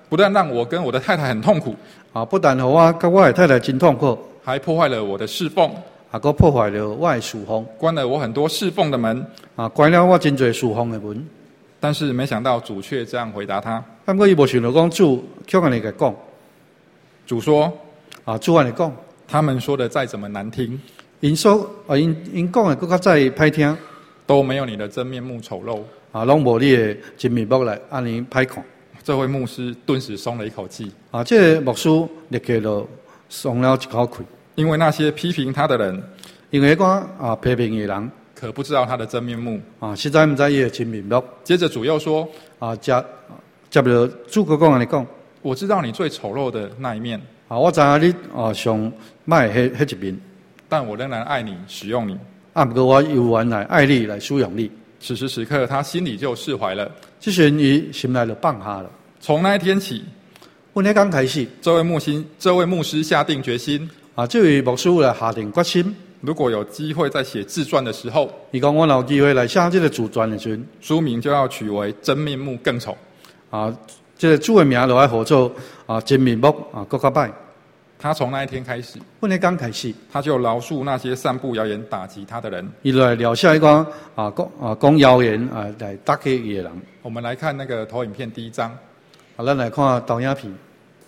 A: 不但让我跟我的太太很痛苦，
B: 不但互我甲我的太太真痛苦，
A: 还破坏了我的侍奉，
B: 佫破坏了我的侍奉，
A: 关了我很多侍奉的门，
B: 关了我真侪侍奉的门。
A: 但是没想到主却这样回答他。
B: 不过伊无想到讲主却安尼甲讲，
A: 主说：
B: 主安尼讲，
A: 他们说的再怎么难听，
B: 因讲的佫较再歹听，
A: 都没有你的真面目丑陋，
B: 拢无你的真面目来安尼歹看。
A: 这位牧师顿时松了一口气。
B: 这个牧师立刻就松了一口气，
A: 因为那些批评他的人，
B: 因为讲批评的人，
A: 可不知道他的真面目，
B: 实在毋知伊的真面目。
A: 接着主又说：
B: 接着主佫讲安尼讲，
A: 我知道你最丑陋的那一面，
B: 我知影你上歹迄一面，
A: 但我仍然爱你，使用你。
B: 不过我犹原来爱你来使用你。
A: 此时此刻，他心里就释怀了。
B: 即时伊心内就放下了。
A: 从那一天起，
B: 阮迄天开始，
A: 这位牧师下定决心，
B: 这位牧师来下定决心，
A: 如果有机会在写自传的时候，
B: 伊讲我有机会来写这个自传的时阵，
A: 书名就要取为真面目更丑。
B: 这个主的名就要号做真面目更较歹。
A: 他从那一天开始，
B: 阮迄天开始，
A: 他就饶恕那些散布谣言打击他的人。
B: 伊来描写一个讲谣言来打击伊的人。
A: 我们来看那个投影片第1章。
B: 咱来看导影片。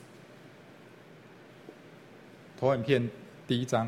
A: 投影片第1章。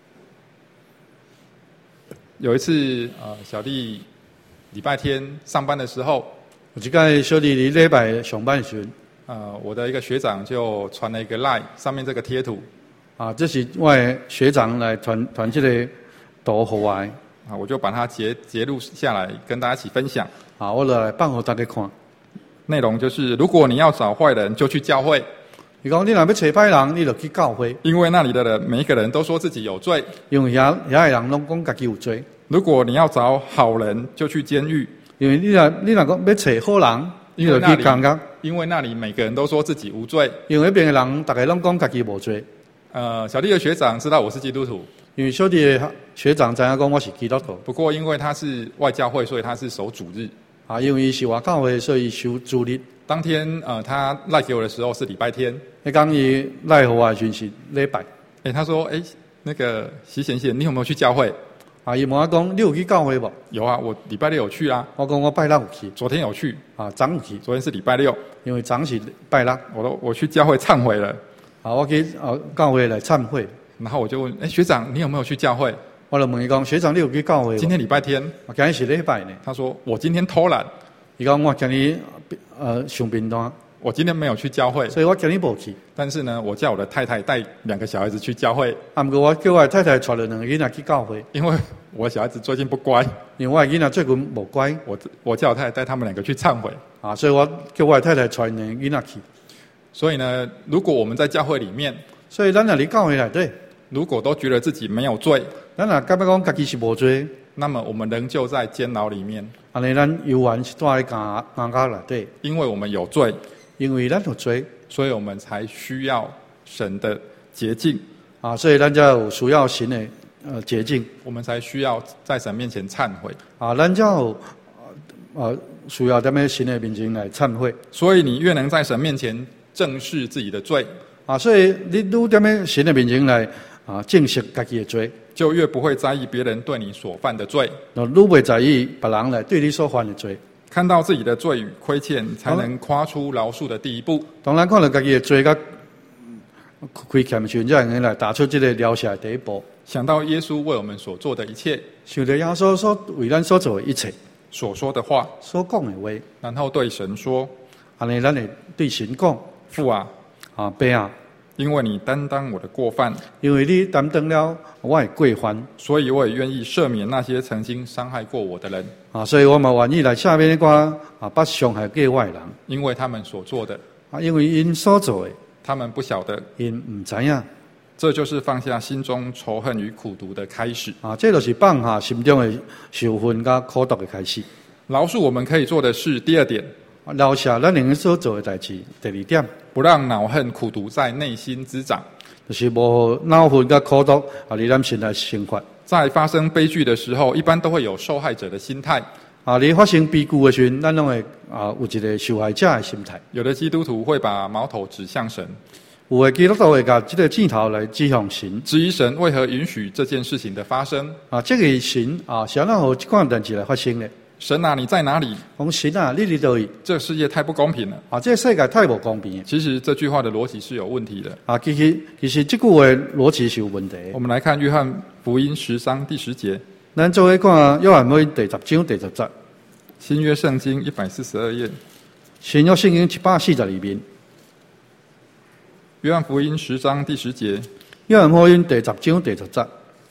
A: 有一次小弟礼拜天上班的时候，
B: 有一个小弟礼拜上班时，
A: 我的一个学长就传了一个 LINE 上面这个贴图，
B: 这是我的学长来传这个图给我的，
A: 我就把它截录下来跟大家一起分享。
B: 我就来放给大家看。
A: 内容就是：如果你要找坏人，就去教会。
B: 你讲你若要找歹人，你就去教会，
A: 因为那里的人每一个人都说自己有罪，
B: 因为遐的人拢讲家己有罪。
A: 如果你要找好人，就去监狱，
B: 因为你若讲要找好人，你就去监狱。
A: 因为那里每个人都说自己无罪，
B: 因为那边的人大概拢讲家己无罪。
A: 小弟的学长知道我是基督徒，
B: 因为小弟的学长知影讲我是基督徒。
A: 不过因为他是外教会，所以他是守主日。
B: 因为是外教会，所以守主日。
A: 当天他赖给我的时候是礼拜天。
B: 那讲伊赖给我的时是礼拜。
A: 他说那个习贤贤，你有没有去教会？
B: 伊问我讲，你有去教会无？
A: 有啊，我礼拜六有去啊。
B: 我讲我拜六有去。
A: 昨天有去。
B: 昨有去。
A: 昨天是礼拜六。
B: 因为昨是拜六。
A: 我去教会忏悔了。
B: 我去教会来忏悔。
A: 然后我就问，学长，你有没有去教会？
B: 我就问伊讲，学长，你有去教会？
A: 今天礼拜天。
B: 今天是礼拜呢。
A: 他说，我今天偷懒。
B: 伊讲我今日上便当。
A: 我今天没有去教会，
B: 所以我今日无去。
A: 但是呢，我叫我的太太带2个小孩子去教会。
B: 不过我叫我的太太带了2个囡仔去教会，
A: 因为我小孩子最近不乖。
B: 因为我的囡仔最近无乖，
A: 我叫我太太带他们2个去忏悔。
B: 所以我叫我的太太带2个囡仔去。
A: 所以呢，如果我们在教会里面，
B: 所以咱若伫教会内底，
A: 如果都觉得自己没有罪，
B: 咱若感觉讲家己是无罪，
A: 那么我们仍旧在监牢里面。
B: 安尼咱犹原是住在监狱内底，
A: 因为我们有罪。
B: 因为咱有罪，
A: 所以我们才需要神的洁净
B: 所以咱才有需要神的洁净，
A: 我们才需要在神面前忏悔
B: 咱才有需要在神的面前来忏悔。
A: 所以你越能在神面前正视自己的罪
B: 所以你愈在神的面前来正视家己的罪，
A: 就越不会在意别人对你所犯的罪，
B: 愈袂在意别人来对你所犯的罪。
A: 看到自己的罪与亏欠，才能跨出饶恕的第一步。
B: 当然，看到家己的罪甲亏欠的时候，才能来踏出这个饶恕的第一步。
A: 想到耶稣为我们所做的一切，
B: 想到耶稣为咱所做的一切，
A: 所说的话，
B: 所讲的话，
A: 然后对神说：“
B: 安尼，咱会对神讲，
A: 父啊，
B: 爸啊，
A: 因为你担当我的过犯，
B: 因为你担当了我的过犯，
A: 所以我也愿意赦免那些曾经伤害过我的人。
B: 所以我嘛愿意来下面那个把伤害过我的人，
A: 因为他们所做的，
B: 因为因所做的，
A: 他们不晓得，
B: 因唔知影。
A: 这就是放下心中仇恨与苦毒的开始
B: 这就是放下心中的仇恨甲苦毒的开始。
A: 饶恕我们可以做的事，第2点，
B: 饶恕咱能所做的代志，第2点，
A: 不让恼恨苦毒在内心滋长，
B: 就是无恼恨甲苦毒伫咱心内生活。
A: 在发生悲剧的时候，一般都会有受害者的心态，
B: 你发生悲剧的时候，咱拢会有一个受害者的心态。
A: 有的基督徒会把矛头指向神，
B: 有的基督徒会把这个箭头来指向神，
A: 质疑神为何允许这件事情的发生。
B: 这个神是怎样这款代志来发生的？
A: 神啊，你在哪里？
B: 讲神啊，你伫倒位？
A: 这个世界太不公平了。
B: 这个世界太不公平了。
A: 其实这句话的逻辑是有问题的。
B: 其实这句话的逻辑是有问题的。
A: 我们来看约翰福音10章第10节。
B: 咱做伙看约翰福音第10章第10节。
A: 新约圣经142页。
B: 新约圣经742面。
A: 约翰福音10章第10节。
B: 约翰福音第10章第10节。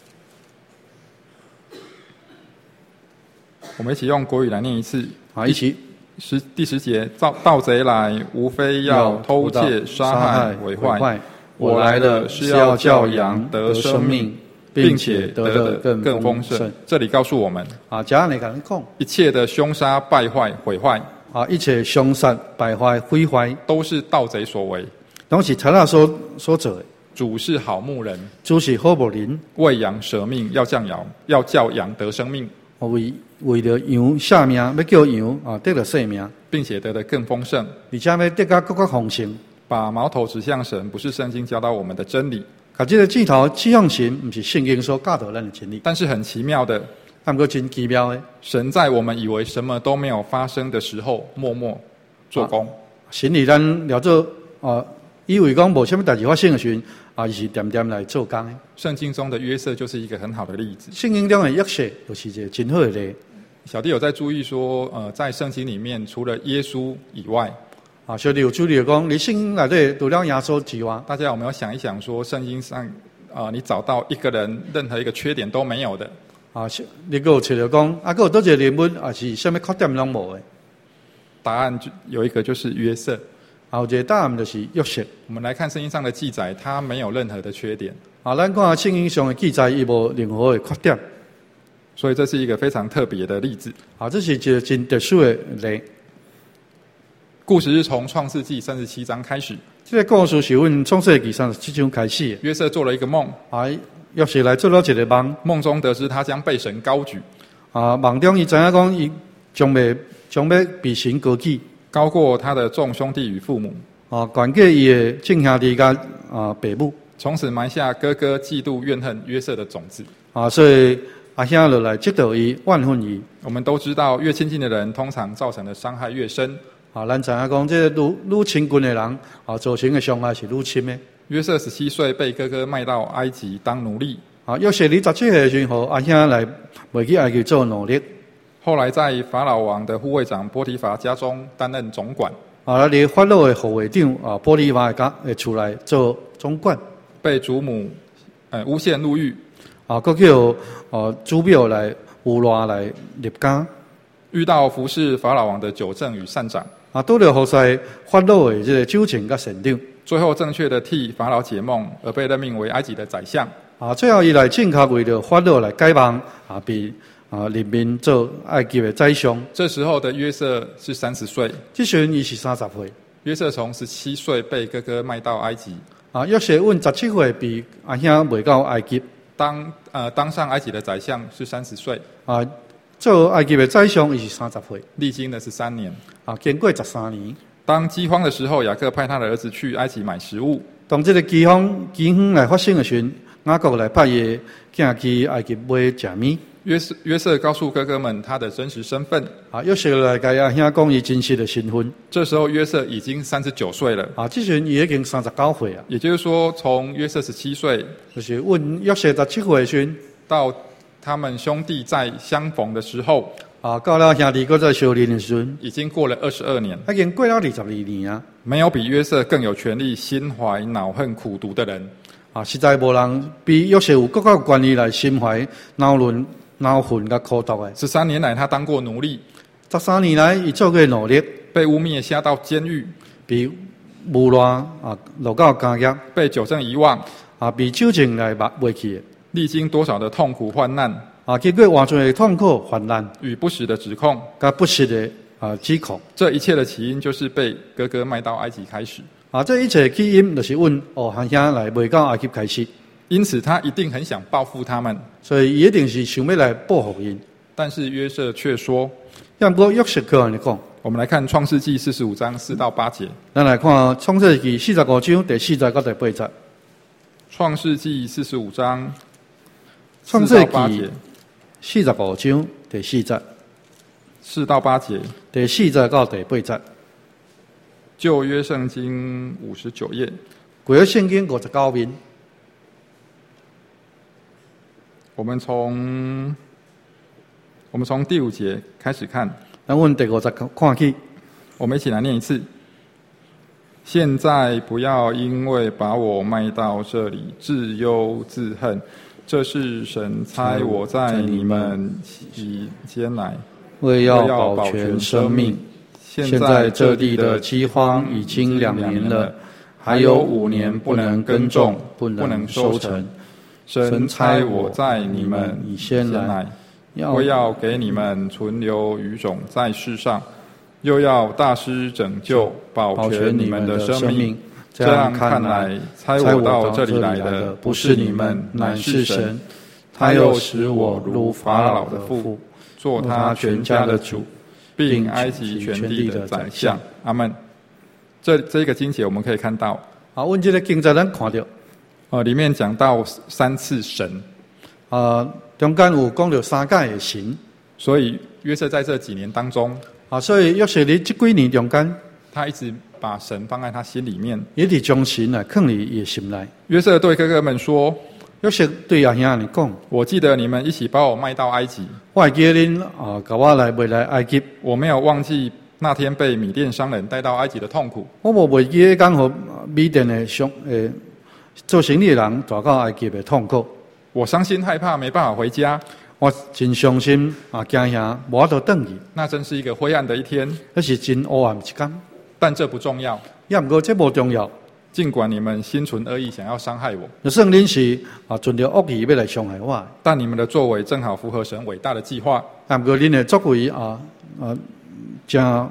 A: 我们一起用国语来念一次。
B: 一起。
A: 第10节，盗贼来，无非要偷窃、杀害、毁坏。我来了，是要叫羊得生命，并且得的更丰盛。这里告诉我们，
B: 这样来跟你讲，
A: 一切的凶杀、败坏、毁坏，
B: 一切凶杀、败坏、毁坏，
A: 都是盗贼所为，
B: 都是贼仔所做的。
A: 主是好牧人，
B: 主是好牧人，
A: 为羊舍命，要叫羊得生命。
B: 为了羊舍命，要叫羊得了生命，
A: 并且得的更丰盛，
B: 而且要得到更丰盛。
A: 把矛头指向神，不是圣经教导我们的真理。
B: 这个箭头指向神，不是圣经所教导咱的真理。
A: 但是很奇妙的，
B: 不过真奇妙的，
A: 神在我们以为什么都没有发生的时候，默默做工。
B: 神在咱了做以为讲无什么代志发生的时候，是点点来做工的。
A: 圣经中的约瑟就是一个很好的例子。
B: 圣经中的约瑟就是一个真好的例。
A: 小弟有在注意说，在圣经里面，除了耶稣以外，
B: 小弟有注意讲，你圣经内底除了耶稣之外，
A: 大家有没有想一想说，圣经上你找到一个人任何一个缺点都没有的？
B: 你给我找到讲，还有多一个人物是什么缺点拢无的？
A: 答案有一个就是约瑟。
B: 一个答案就是约瑟。
A: 我们来看圣经上的记载，他没有任何的缺点。
B: 咱看圣经上的记载，伊无任何的缺点。
A: 所以这是一个非常特别的例子。
B: 这是一个真特殊的例。
A: 故事是从创世纪37章开始。
B: 这个故事是从创世纪37章开始的。
A: 约瑟做了一个梦。
B: 约瑟来做了一个梦。
A: 梦中得知他将被神高举。
B: 梦中伊知影讲，伊将要被神高举，
A: 高过他的众兄弟与父母。
B: 高过伊的众兄弟甲爸母。
A: 从此埋下哥哥嫉妒怨恨约瑟的种子。
B: 所以兄就来嫉妒伊、怨恨伊。
A: 我们都知道，越亲近的人，通常造成的伤害越深。
B: 咱知影讲，这愈亲近的人，造成的伤害是愈深的。
A: 约瑟17岁被哥哥卖到埃及当奴隶。
B: 约瑟17岁的时候，兄来卖去埃及做奴隶。
A: 后来在法老王的护卫长波提乏家中担任总管。
B: 伫法老的护卫长波提乏的厝内做总管。
A: 被祖母诬陷入狱。
B: 佫叫祖母来诬赖来入监。
A: 遇到服侍法老王的纠正与善长。
B: 拄着服侍法老的这个纠正甲善长。
A: 最后正确的替法老解梦，而被任命为埃及的宰相。
B: 最后伊来正确为了法老来解梦，被任命做埃及的宰相。
A: 这时候的约瑟是30岁。
B: 这时伊是30岁。
A: 约瑟从17岁被哥哥卖到埃及。
B: 约瑟阮17岁被兄卖到埃及。
A: 当上埃及的宰相是30岁。
B: 做埃及的宰相伊是30岁。
A: 历经了13年。
B: 经过13年。
A: 当饥荒的时候，雅各派他的儿子去埃及买食物。
B: 当这个饥荒来发生的时候，雅各来派伊囝去埃及买食物。
A: 约瑟告诉哥哥们他的真实身份。
B: 约瑟来甲兄讲伊真实的身份。
A: 这时候约瑟已经39岁了。
B: 这时伊已经39岁了。
A: 也就是说，从约瑟17岁，
B: 就是阮约瑟17岁时，
A: 到他们兄弟再相逢的时候，
B: 到了兄弟搁在相认的时候，
A: 已经过了22年。
B: 已经过了22年啊！
A: 没有比约瑟更有权力心怀恼恨苦毒的人。
B: 实在无人比约瑟有更有权力来心怀恼恨甲苦毒的。
A: 13年来，他当过奴隶。
B: 13年来，伊做过奴隶，
A: 被污蔑下到监狱，
B: 被诬赖落到监狱，
A: 被纠正遗忘，
B: 被纠正来卖去的。
A: 历经多少的痛苦患难，
B: 经过偌侪的痛苦患难
A: 与不实的指控，
B: 甲不实的指控。
A: 这一切的起因就是被哥哥卖到埃及开始。
B: 这一切起因就是阮兄来卖到埃及开始。
A: 因此他一定很想报复他们，
B: 所以伊一定是想要来报复因。
A: 但是约瑟却说，
B: 要不约瑟可安尼讲。
A: 我们来看创世纪45章4到8节。
B: 咱来看创世纪45章第4节到第8节。
A: 创世纪45章
B: 创世
A: 4到8节
B: 45章第4節
A: 4到8節，
B: 第4節到第8節。
A: 舊約聖經59頁，
B: 舊約聖經59面。
A: 我們從第5節開始看。
B: 咱阮第5節看起。
A: 我們一起來念一次。現在不要因為把我賣到這裡自憂自恨，這是神差我在你們以間來，
B: 為要保全生命。現在這地的饑荒已經2年了，還有5年不能耕種，不能收成。
A: 神差我在你們以先來，為要給你們存留餘種在世上，又要大施拯救，保全你們的生命。這樣看來，差我到這裡來的不是你們，乃是神。他又使我如法老的父，做他全家的主，並埃及全地的宰相。阿們。這個經節我們可以看到，
B: 阮這個經節咱看到，
A: 裡面講到3次神，
B: 中間有講到3屆的神，
A: 所以約瑟在這幾年當中，
B: 所以約瑟喺這幾年中間，
A: 他一直把神放在他心裡面，
B: 一直將神啊放在伊的心內。
A: 約瑟對哥哥們說，
B: 約瑟對阿兄們講，
A: 我記得你們一起把我賣到埃及，
B: 我會記得恁把我賣來埃及，
A: 我沒有忘記那天被米甸商人帶到埃及的痛苦，
B: 我無忘記講和米甸的做生意的人帶到埃及的痛苦。我傷心害怕，沒辦法回家。我真傷心驚嚇，無法度轉去。那真是一個灰暗的一天，那是真黑暗一天。但這不重要，也不過這不重要。儘管你們心存惡意，想要傷害我，就算恁是存着惡意要來傷害我，但你們的作為正好符合神偉大的計劃。但不過恁的作為正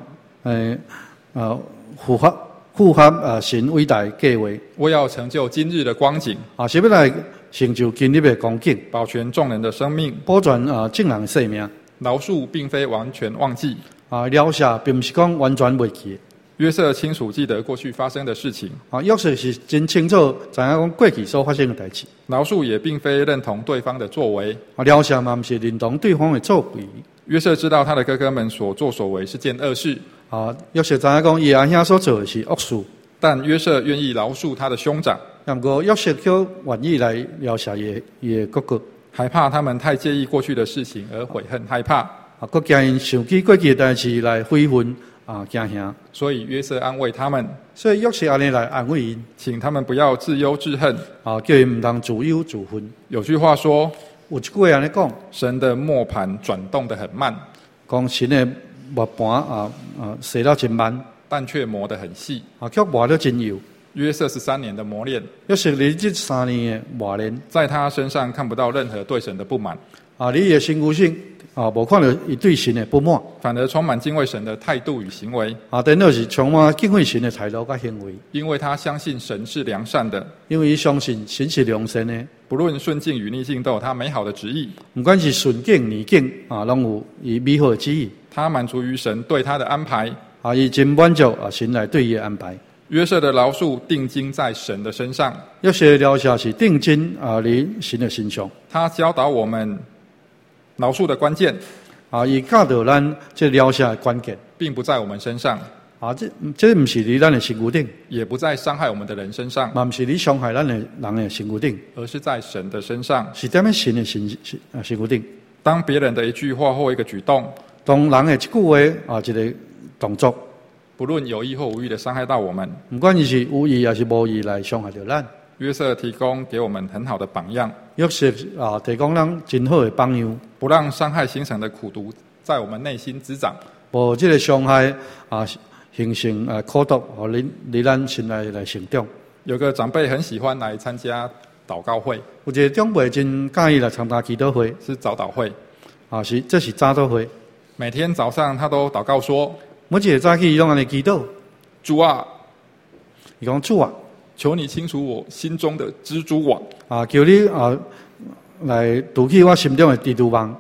B: 符合神偉大的計劃。我要成就今日的光景，是要來成就今日的光景，保全眾人的生命，保全眾人的生命。饒恕並非完全忘記，饒赦並不是講完全忘記。約瑟清楚記得過去發生的事情，約瑟是真清楚知影講過去所發生的代志。饒恕也並非認同對方的作為，饒赦嘛不是認同對方的作為。約瑟知道他的哥哥們所作所為是件惡事，約瑟知影講伊阿兄所做的是惡事，但約瑟願意饒恕他的兄長，不過約瑟卻願意來饒赦伊的哥哥，還怕他們太介意過去的事情而悔恨害怕，閣驚因想起過去的代志來悔恨。驚嚇，所以約瑟安慰他們，所以約瑟安尼來安慰因，請他們不要自憂自恨，叫因唔當自憂自恨。有句話說，有一句話安尼講，神的磨盤轉動得很慢，講神的磨盤洗得真慢，但卻磨得很細，卻磨得真油。約瑟13年的磨練，約瑟你這3年的磨練，在他身上看不到任何對神的不滿，你的身軀性。無看到伊對神的不滿，反而充滿敬畏神的態度與行為。等到是充滿敬畏神的態度和行為，因為他相信神是良善的，因為伊相信神是良善的，不論順境與逆境都有他美好的旨意。不管是順境逆境攏有伊美好的旨意。他滿足於神對他的安排，伊真滿足神來對伊的安排。約瑟的饒恕定睛在神的身上，約瑟的饒恕是定睛喺神的身上。他教導我們饒恕的關鍵，伊教導咱這饒恕的關鍵，並不在我們身上，這不是在咱的身軀頂，也不在傷害我們的人身上，嘛不是你傷害咱的人的身軀頂，而是在神的身上，是在神的身軀頂。當別人的一句話或一個舉動，當人的一句話一個動作，不論有意或無意的傷害到我們，不管你是有意還是無意來傷害到咱。約瑟提供給我們很好的榜樣，約瑟提供咱真好的榜樣，不讓傷害形成的苦毒在我們內心滋長，無這個傷害形成苦毒，離咱心內來成長。有個長輩很喜歡來參加禱告會，有一個長輩真介意來參加祈禱會，是早禱會，這是早禱會。每天早上他都禱告說，每一個早起攏安尼祈禱，主啊，伊講主啊，求你清除我心中的蜘蛛網，求你來除去我心中的蜘蛛網。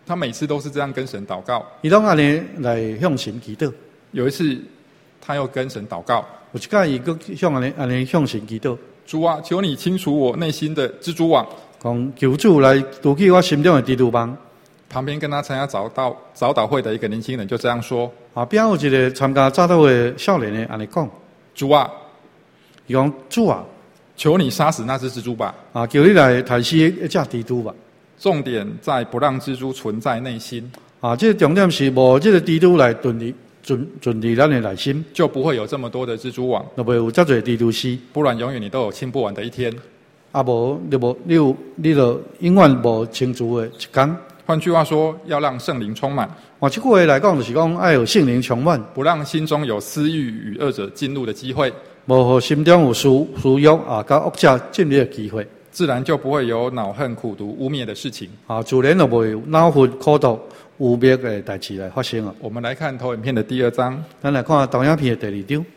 A: 他每次都是这样跟神祷告。
B: 伊拢安尼来向神祈祷。
A: 有一次，他又跟神祷告。
B: 有一次，伊搁向安尼向神祈祷。
A: 主啊，求你清除我内心的蜘蛛网。
B: 讲求主来除去我心中的蜘蛛网。
A: 旁边跟他参加早祷会的一个年轻人就这样说。
B: 边有一个参加早祷会的少年的安尼讲。
A: 主啊，
B: 伊讲主啊，
A: 求你杀死那只蜘蛛吧。
B: 叫你来杀死一只蜘蛛吧。
A: 重点在不让蜘蛛存在内心。
B: 这个重点是无这个蜘蛛来存入咱的内心，
A: 就不会有这么多的蜘蛛网，
B: 就袂有遮侪蜘蛛丝，
A: 不然永远你都有清不完的一天。
B: 无你就永远无清除的一天。
A: 换句话说，要让圣灵充满。
B: 这句话来讲，就是讲要有圣灵充满，
A: 不让心中有私欲与恶者进入的机会，
B: 无互心中有私欲甲恶者进入的机会，
A: 自然就不会有恼恨、苦毒、污蔑的事情。
B: 自然就袂有恼恨、苦毒、污蔑的代志来发生了。
A: 我们来看投影片的第2章，
B: 咱来看投影片的第2章。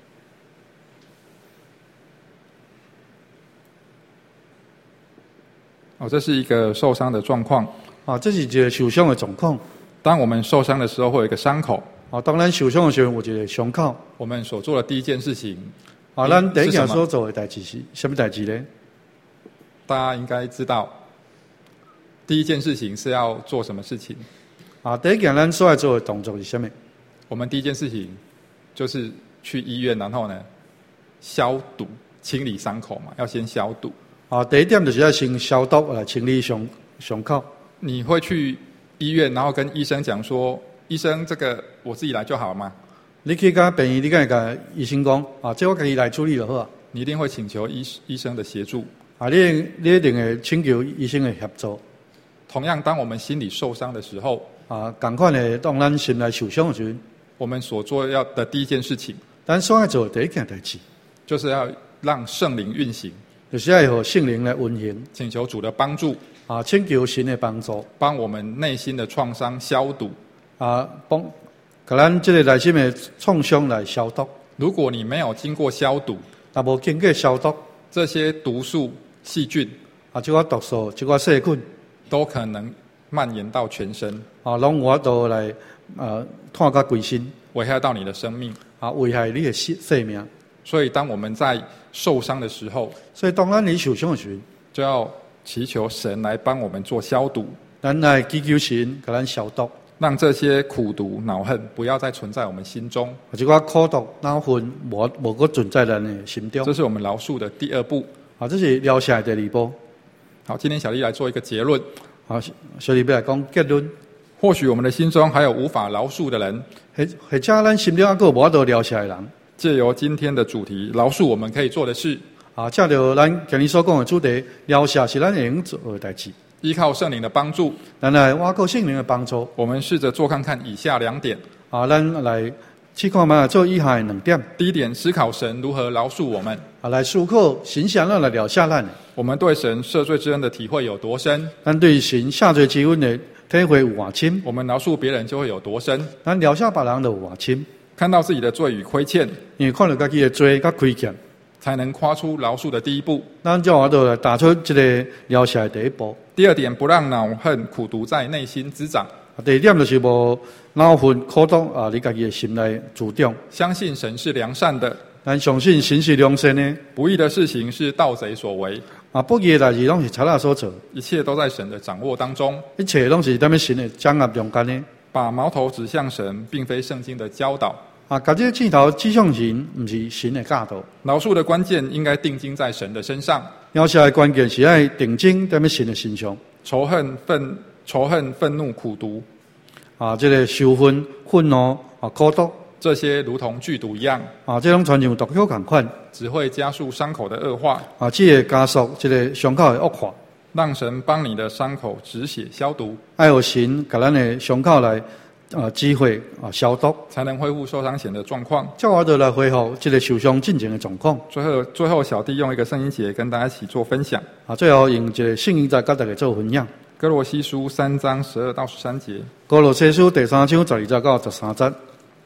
A: 这是一个受伤的状况。
B: 这是一个受伤的状况。
A: 当我们受伤的时候，会有一个伤口。
B: 当咱受伤的时候，有一个伤口。
A: 我们所做的第一件事情，
B: 咱第一件所做的代志是什么代志呢？
A: 大家应该知道，第一件事情是要做什么事情？
B: 第一件咱所要做的动作是什么？
A: 我们第一件事情就是去医院，然后呢，消毒、清理伤口嘛，要先消毒。
B: 第一点就是要先消毒来清理伤口。
A: 你会去医院，然后跟医生讲说：“医生，这个我自己来就好吗？”
B: 你去跟病院，你敢跟医生讲这我自己来处理就好。
A: 你一定会请求医生的协助。
B: 你一定会请求医生的协助。
A: 同样，当我们心里受伤的时候，
B: 同款的当咱心内受伤的时候，
A: 我们所做要的第一件事情，
B: 咱所要做的第一件代志，
A: 就是要让圣灵运行。
B: 就是要让圣灵来运行，
A: 请求主的帮助
B: 请求神的帮助，
A: 帮我们内心的创伤消毒
B: 帮给咱这个内心的创伤来消毒。
A: 如果你没有经过消毒，
B: 无经过消毒，
A: 这些毒素、细菌
B: 这个毒素、这个细菌
A: 都可能蔓延到全身
B: 拢有法度来探到规身，
A: 危害到你的生命
B: 危害你的生命。
A: 所以，当我们在受伤的时候，
B: 当咱你受伤的时候，
A: 就要祈求神来帮我们做消毒。
B: 咱来祈求神给咱消毒，
A: 让这些苦毒、恼恨不要再存在我们心中。
B: 这个苦毒、恼恨无搁存在咱的心中。
A: 这是我们饶恕的第2步。
B: 这是饶恕的第2步。
A: 好，今天小弟来做一个结论。
B: 小弟来讲结论。
A: 或许我们的心中还有无法饶恕的人，
B: 或者咱心中还有无法度饶恕的人。
A: 借由今天的主题，饶恕我们可以做的事
B: 借着咱今日所讲的主题，饶恕是咱会用做的代志。
A: 依靠圣灵的帮助，
B: 咱来挖靠圣灵的帮助，
A: 我们试着做看看以下2点
B: 咱来去看嘛，做以下的2点。
A: 第一点，思考神如何饶恕我们
B: 来思考神怎样来饶恕咱。
A: 我们对神赦罪之恩的体会有多深？
B: 咱对神赦罪之恩的体会有多深？
A: 我们饶恕别人就会有多深？
B: 咱饶恕别人就有多深？
A: 看到自己的罪与亏欠，
B: 因为看到自己的罪甲亏欠，
A: 才能跨出饶恕的第一步。
B: 咱就要来踏出这个饶恕的第一步。
A: 第2点，不让恼恨、苦毒在内心滋长。
B: 第2点就是无恼恨、苦毒你自己的心内主张。
A: 相信神是良善的，
B: 咱相信神是良善的。
A: 不义的事情是盗贼所为，
B: 不义的代志拢是贼仔所做。
A: 一切都在神的掌握当中，
B: 一切拢是踮神的掌握中间的。
A: 把矛头指向神，并非圣经的教导。
B: 把这个箭头指向神，不是神的教导。
A: 饶恕的关键应该定睛在神的身上。
B: 饶恕的关键是要定睛在神的身上。
A: 仇恨、愤怒、苦毒
B: 这个仇恨、愤怒苦毒，
A: 这些如同剧毒一样
B: 这种传像毒药同款，
A: 只会加速伤口的恶化
B: 只会加速这个伤口的恶化。
A: 让神帮你的伤口止血消毒，
B: 要有神给咱的伤口来机会消毒，
A: 才能恢复受伤前的状况，
B: 才有法度来恢复这个受伤进前的状况。
A: 最后，小弟用一个圣经节跟大家一起做分享
B: 最后用这个圣经在跟大家做分享。
A: 哥罗西书3章12到13节。
B: 哥罗西书第3章12节到13节。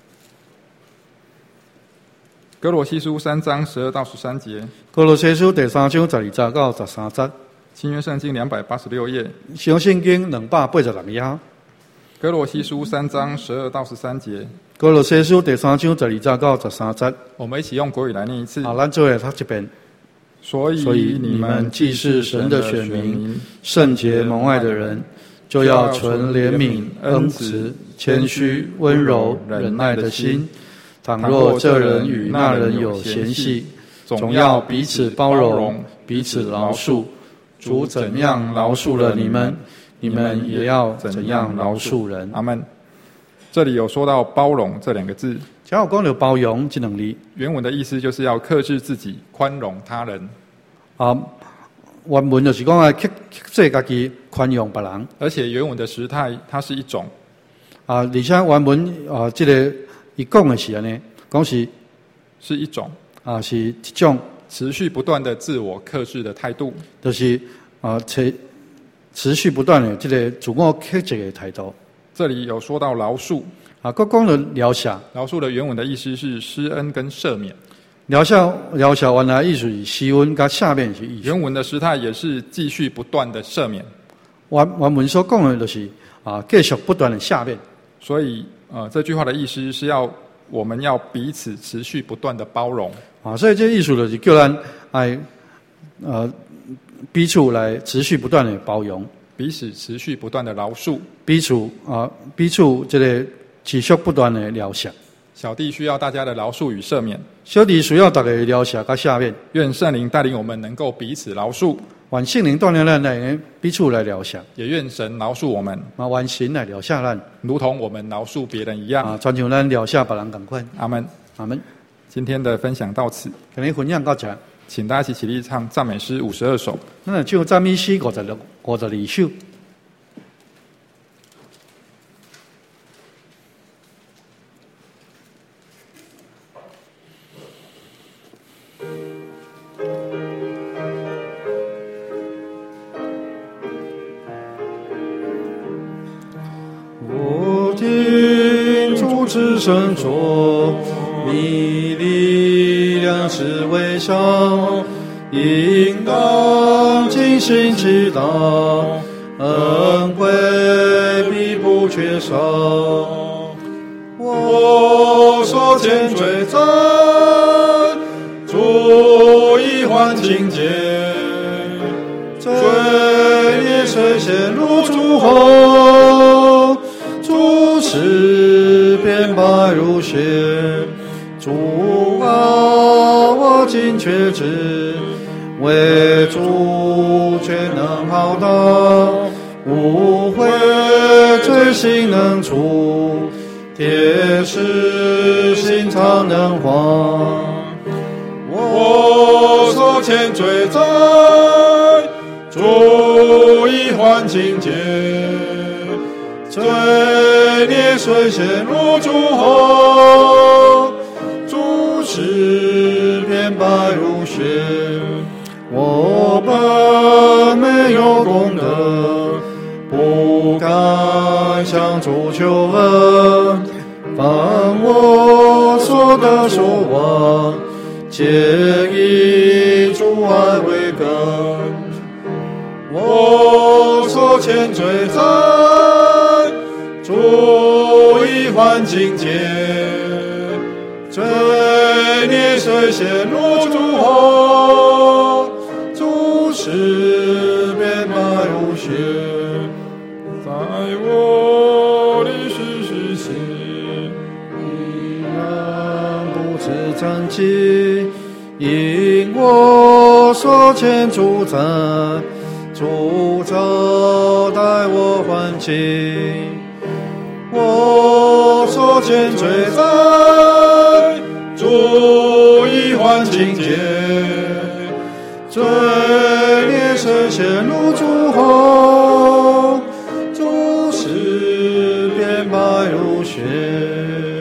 A: 哥罗西书3章12到13节。
B: 哥罗西书第3章12节到13节。
A: 新约圣经286页。
B: 新约圣经286页。
A: 哥罗西书3章12到13节。
B: 哥罗西书第3章12节到13节。
A: 我们一起用国语来念一次。
B: 好，咱做来读一遍。所以你们既是神的选民，圣洁蒙爱的人，就要存怜悯、恩慈、谦虚、温柔、忍耐的心。倘若这人与那人有嫌隙，总要彼此包容，彼此饶恕。主怎样饶恕了你们，你们也要怎样饶恕人。
A: 阿们。这里有说到包容这2个字，
B: 只要讲到包容这2字，
A: 原文的意思就是要克制自己，宽容他人。
B: 原文就是讲克制自己，宽容别人。
A: 而且原文的时态它是一种
B: 而且原文这个伊讲的是安尼，讲是
A: 一种
B: 是一种
A: 持续不断的自我克制的态度，
B: 就是持续不断的这个自我克制的态度。
A: 这里有说到饶恕
B: 佫讲了疗赦。
A: 饶恕的原文的意思是施恩跟赦免。
B: 疗赦原来意思是施恩跟赦免是意思。
A: 原文的时态也是继续不断的赦免。
B: 原文所讲的就是继续不断的赦免。
A: 所以这句话的意思是我们要彼此持续不断的包容。
B: 所以这意思就是叫咱爱彼此来持续不断的包容，
A: 彼此持续不断的饶恕，
B: 彼此这个持续不断的疗赦。
A: 小弟需要大家的饶恕与赦免，
B: 小弟需要大家的疗赦跟赦免。
A: 愿圣灵带领我们能够彼此饶恕，
B: 愿圣灵带领咱来彼此来疗赦，
A: 也愿神饶恕我们，
B: 愿神来疗赦咱，
A: 如同我们饶恕别人一样，
B: 全像咱疗赦别人同款。
A: 阿们，
B: 阿们。
A: 今天的分享到此，
B: 跟你分享到这，
A: 请大家一起起立唱赞美诗52首。
B: 那就赞美诗52首。我听主之声说，你力量是微小，应当尽心祈祷，恩惠必不缺少。我所见罪在，主已还清洁，罪孽虽陷入主后，主使变白如雪。主啊，我今确知，为主全能浩大，无悔罪行能除，铁石心肠能化。我所欠罪在，主已还清洁，罪孽虽陷入主后，主使变白如雪。我本没有功德，不敢向主求恩，凡我所得所望，皆以主爱为根。我所欠罪在，主已还清洁，罪孽虽陷入主后，主使变白如雪。在我的世心，依然不知zan忌，因我所欠主宰，主招待我还清。我所欠罪在，主已还清洁，罪孽虽陷入主后，主使变白如雪。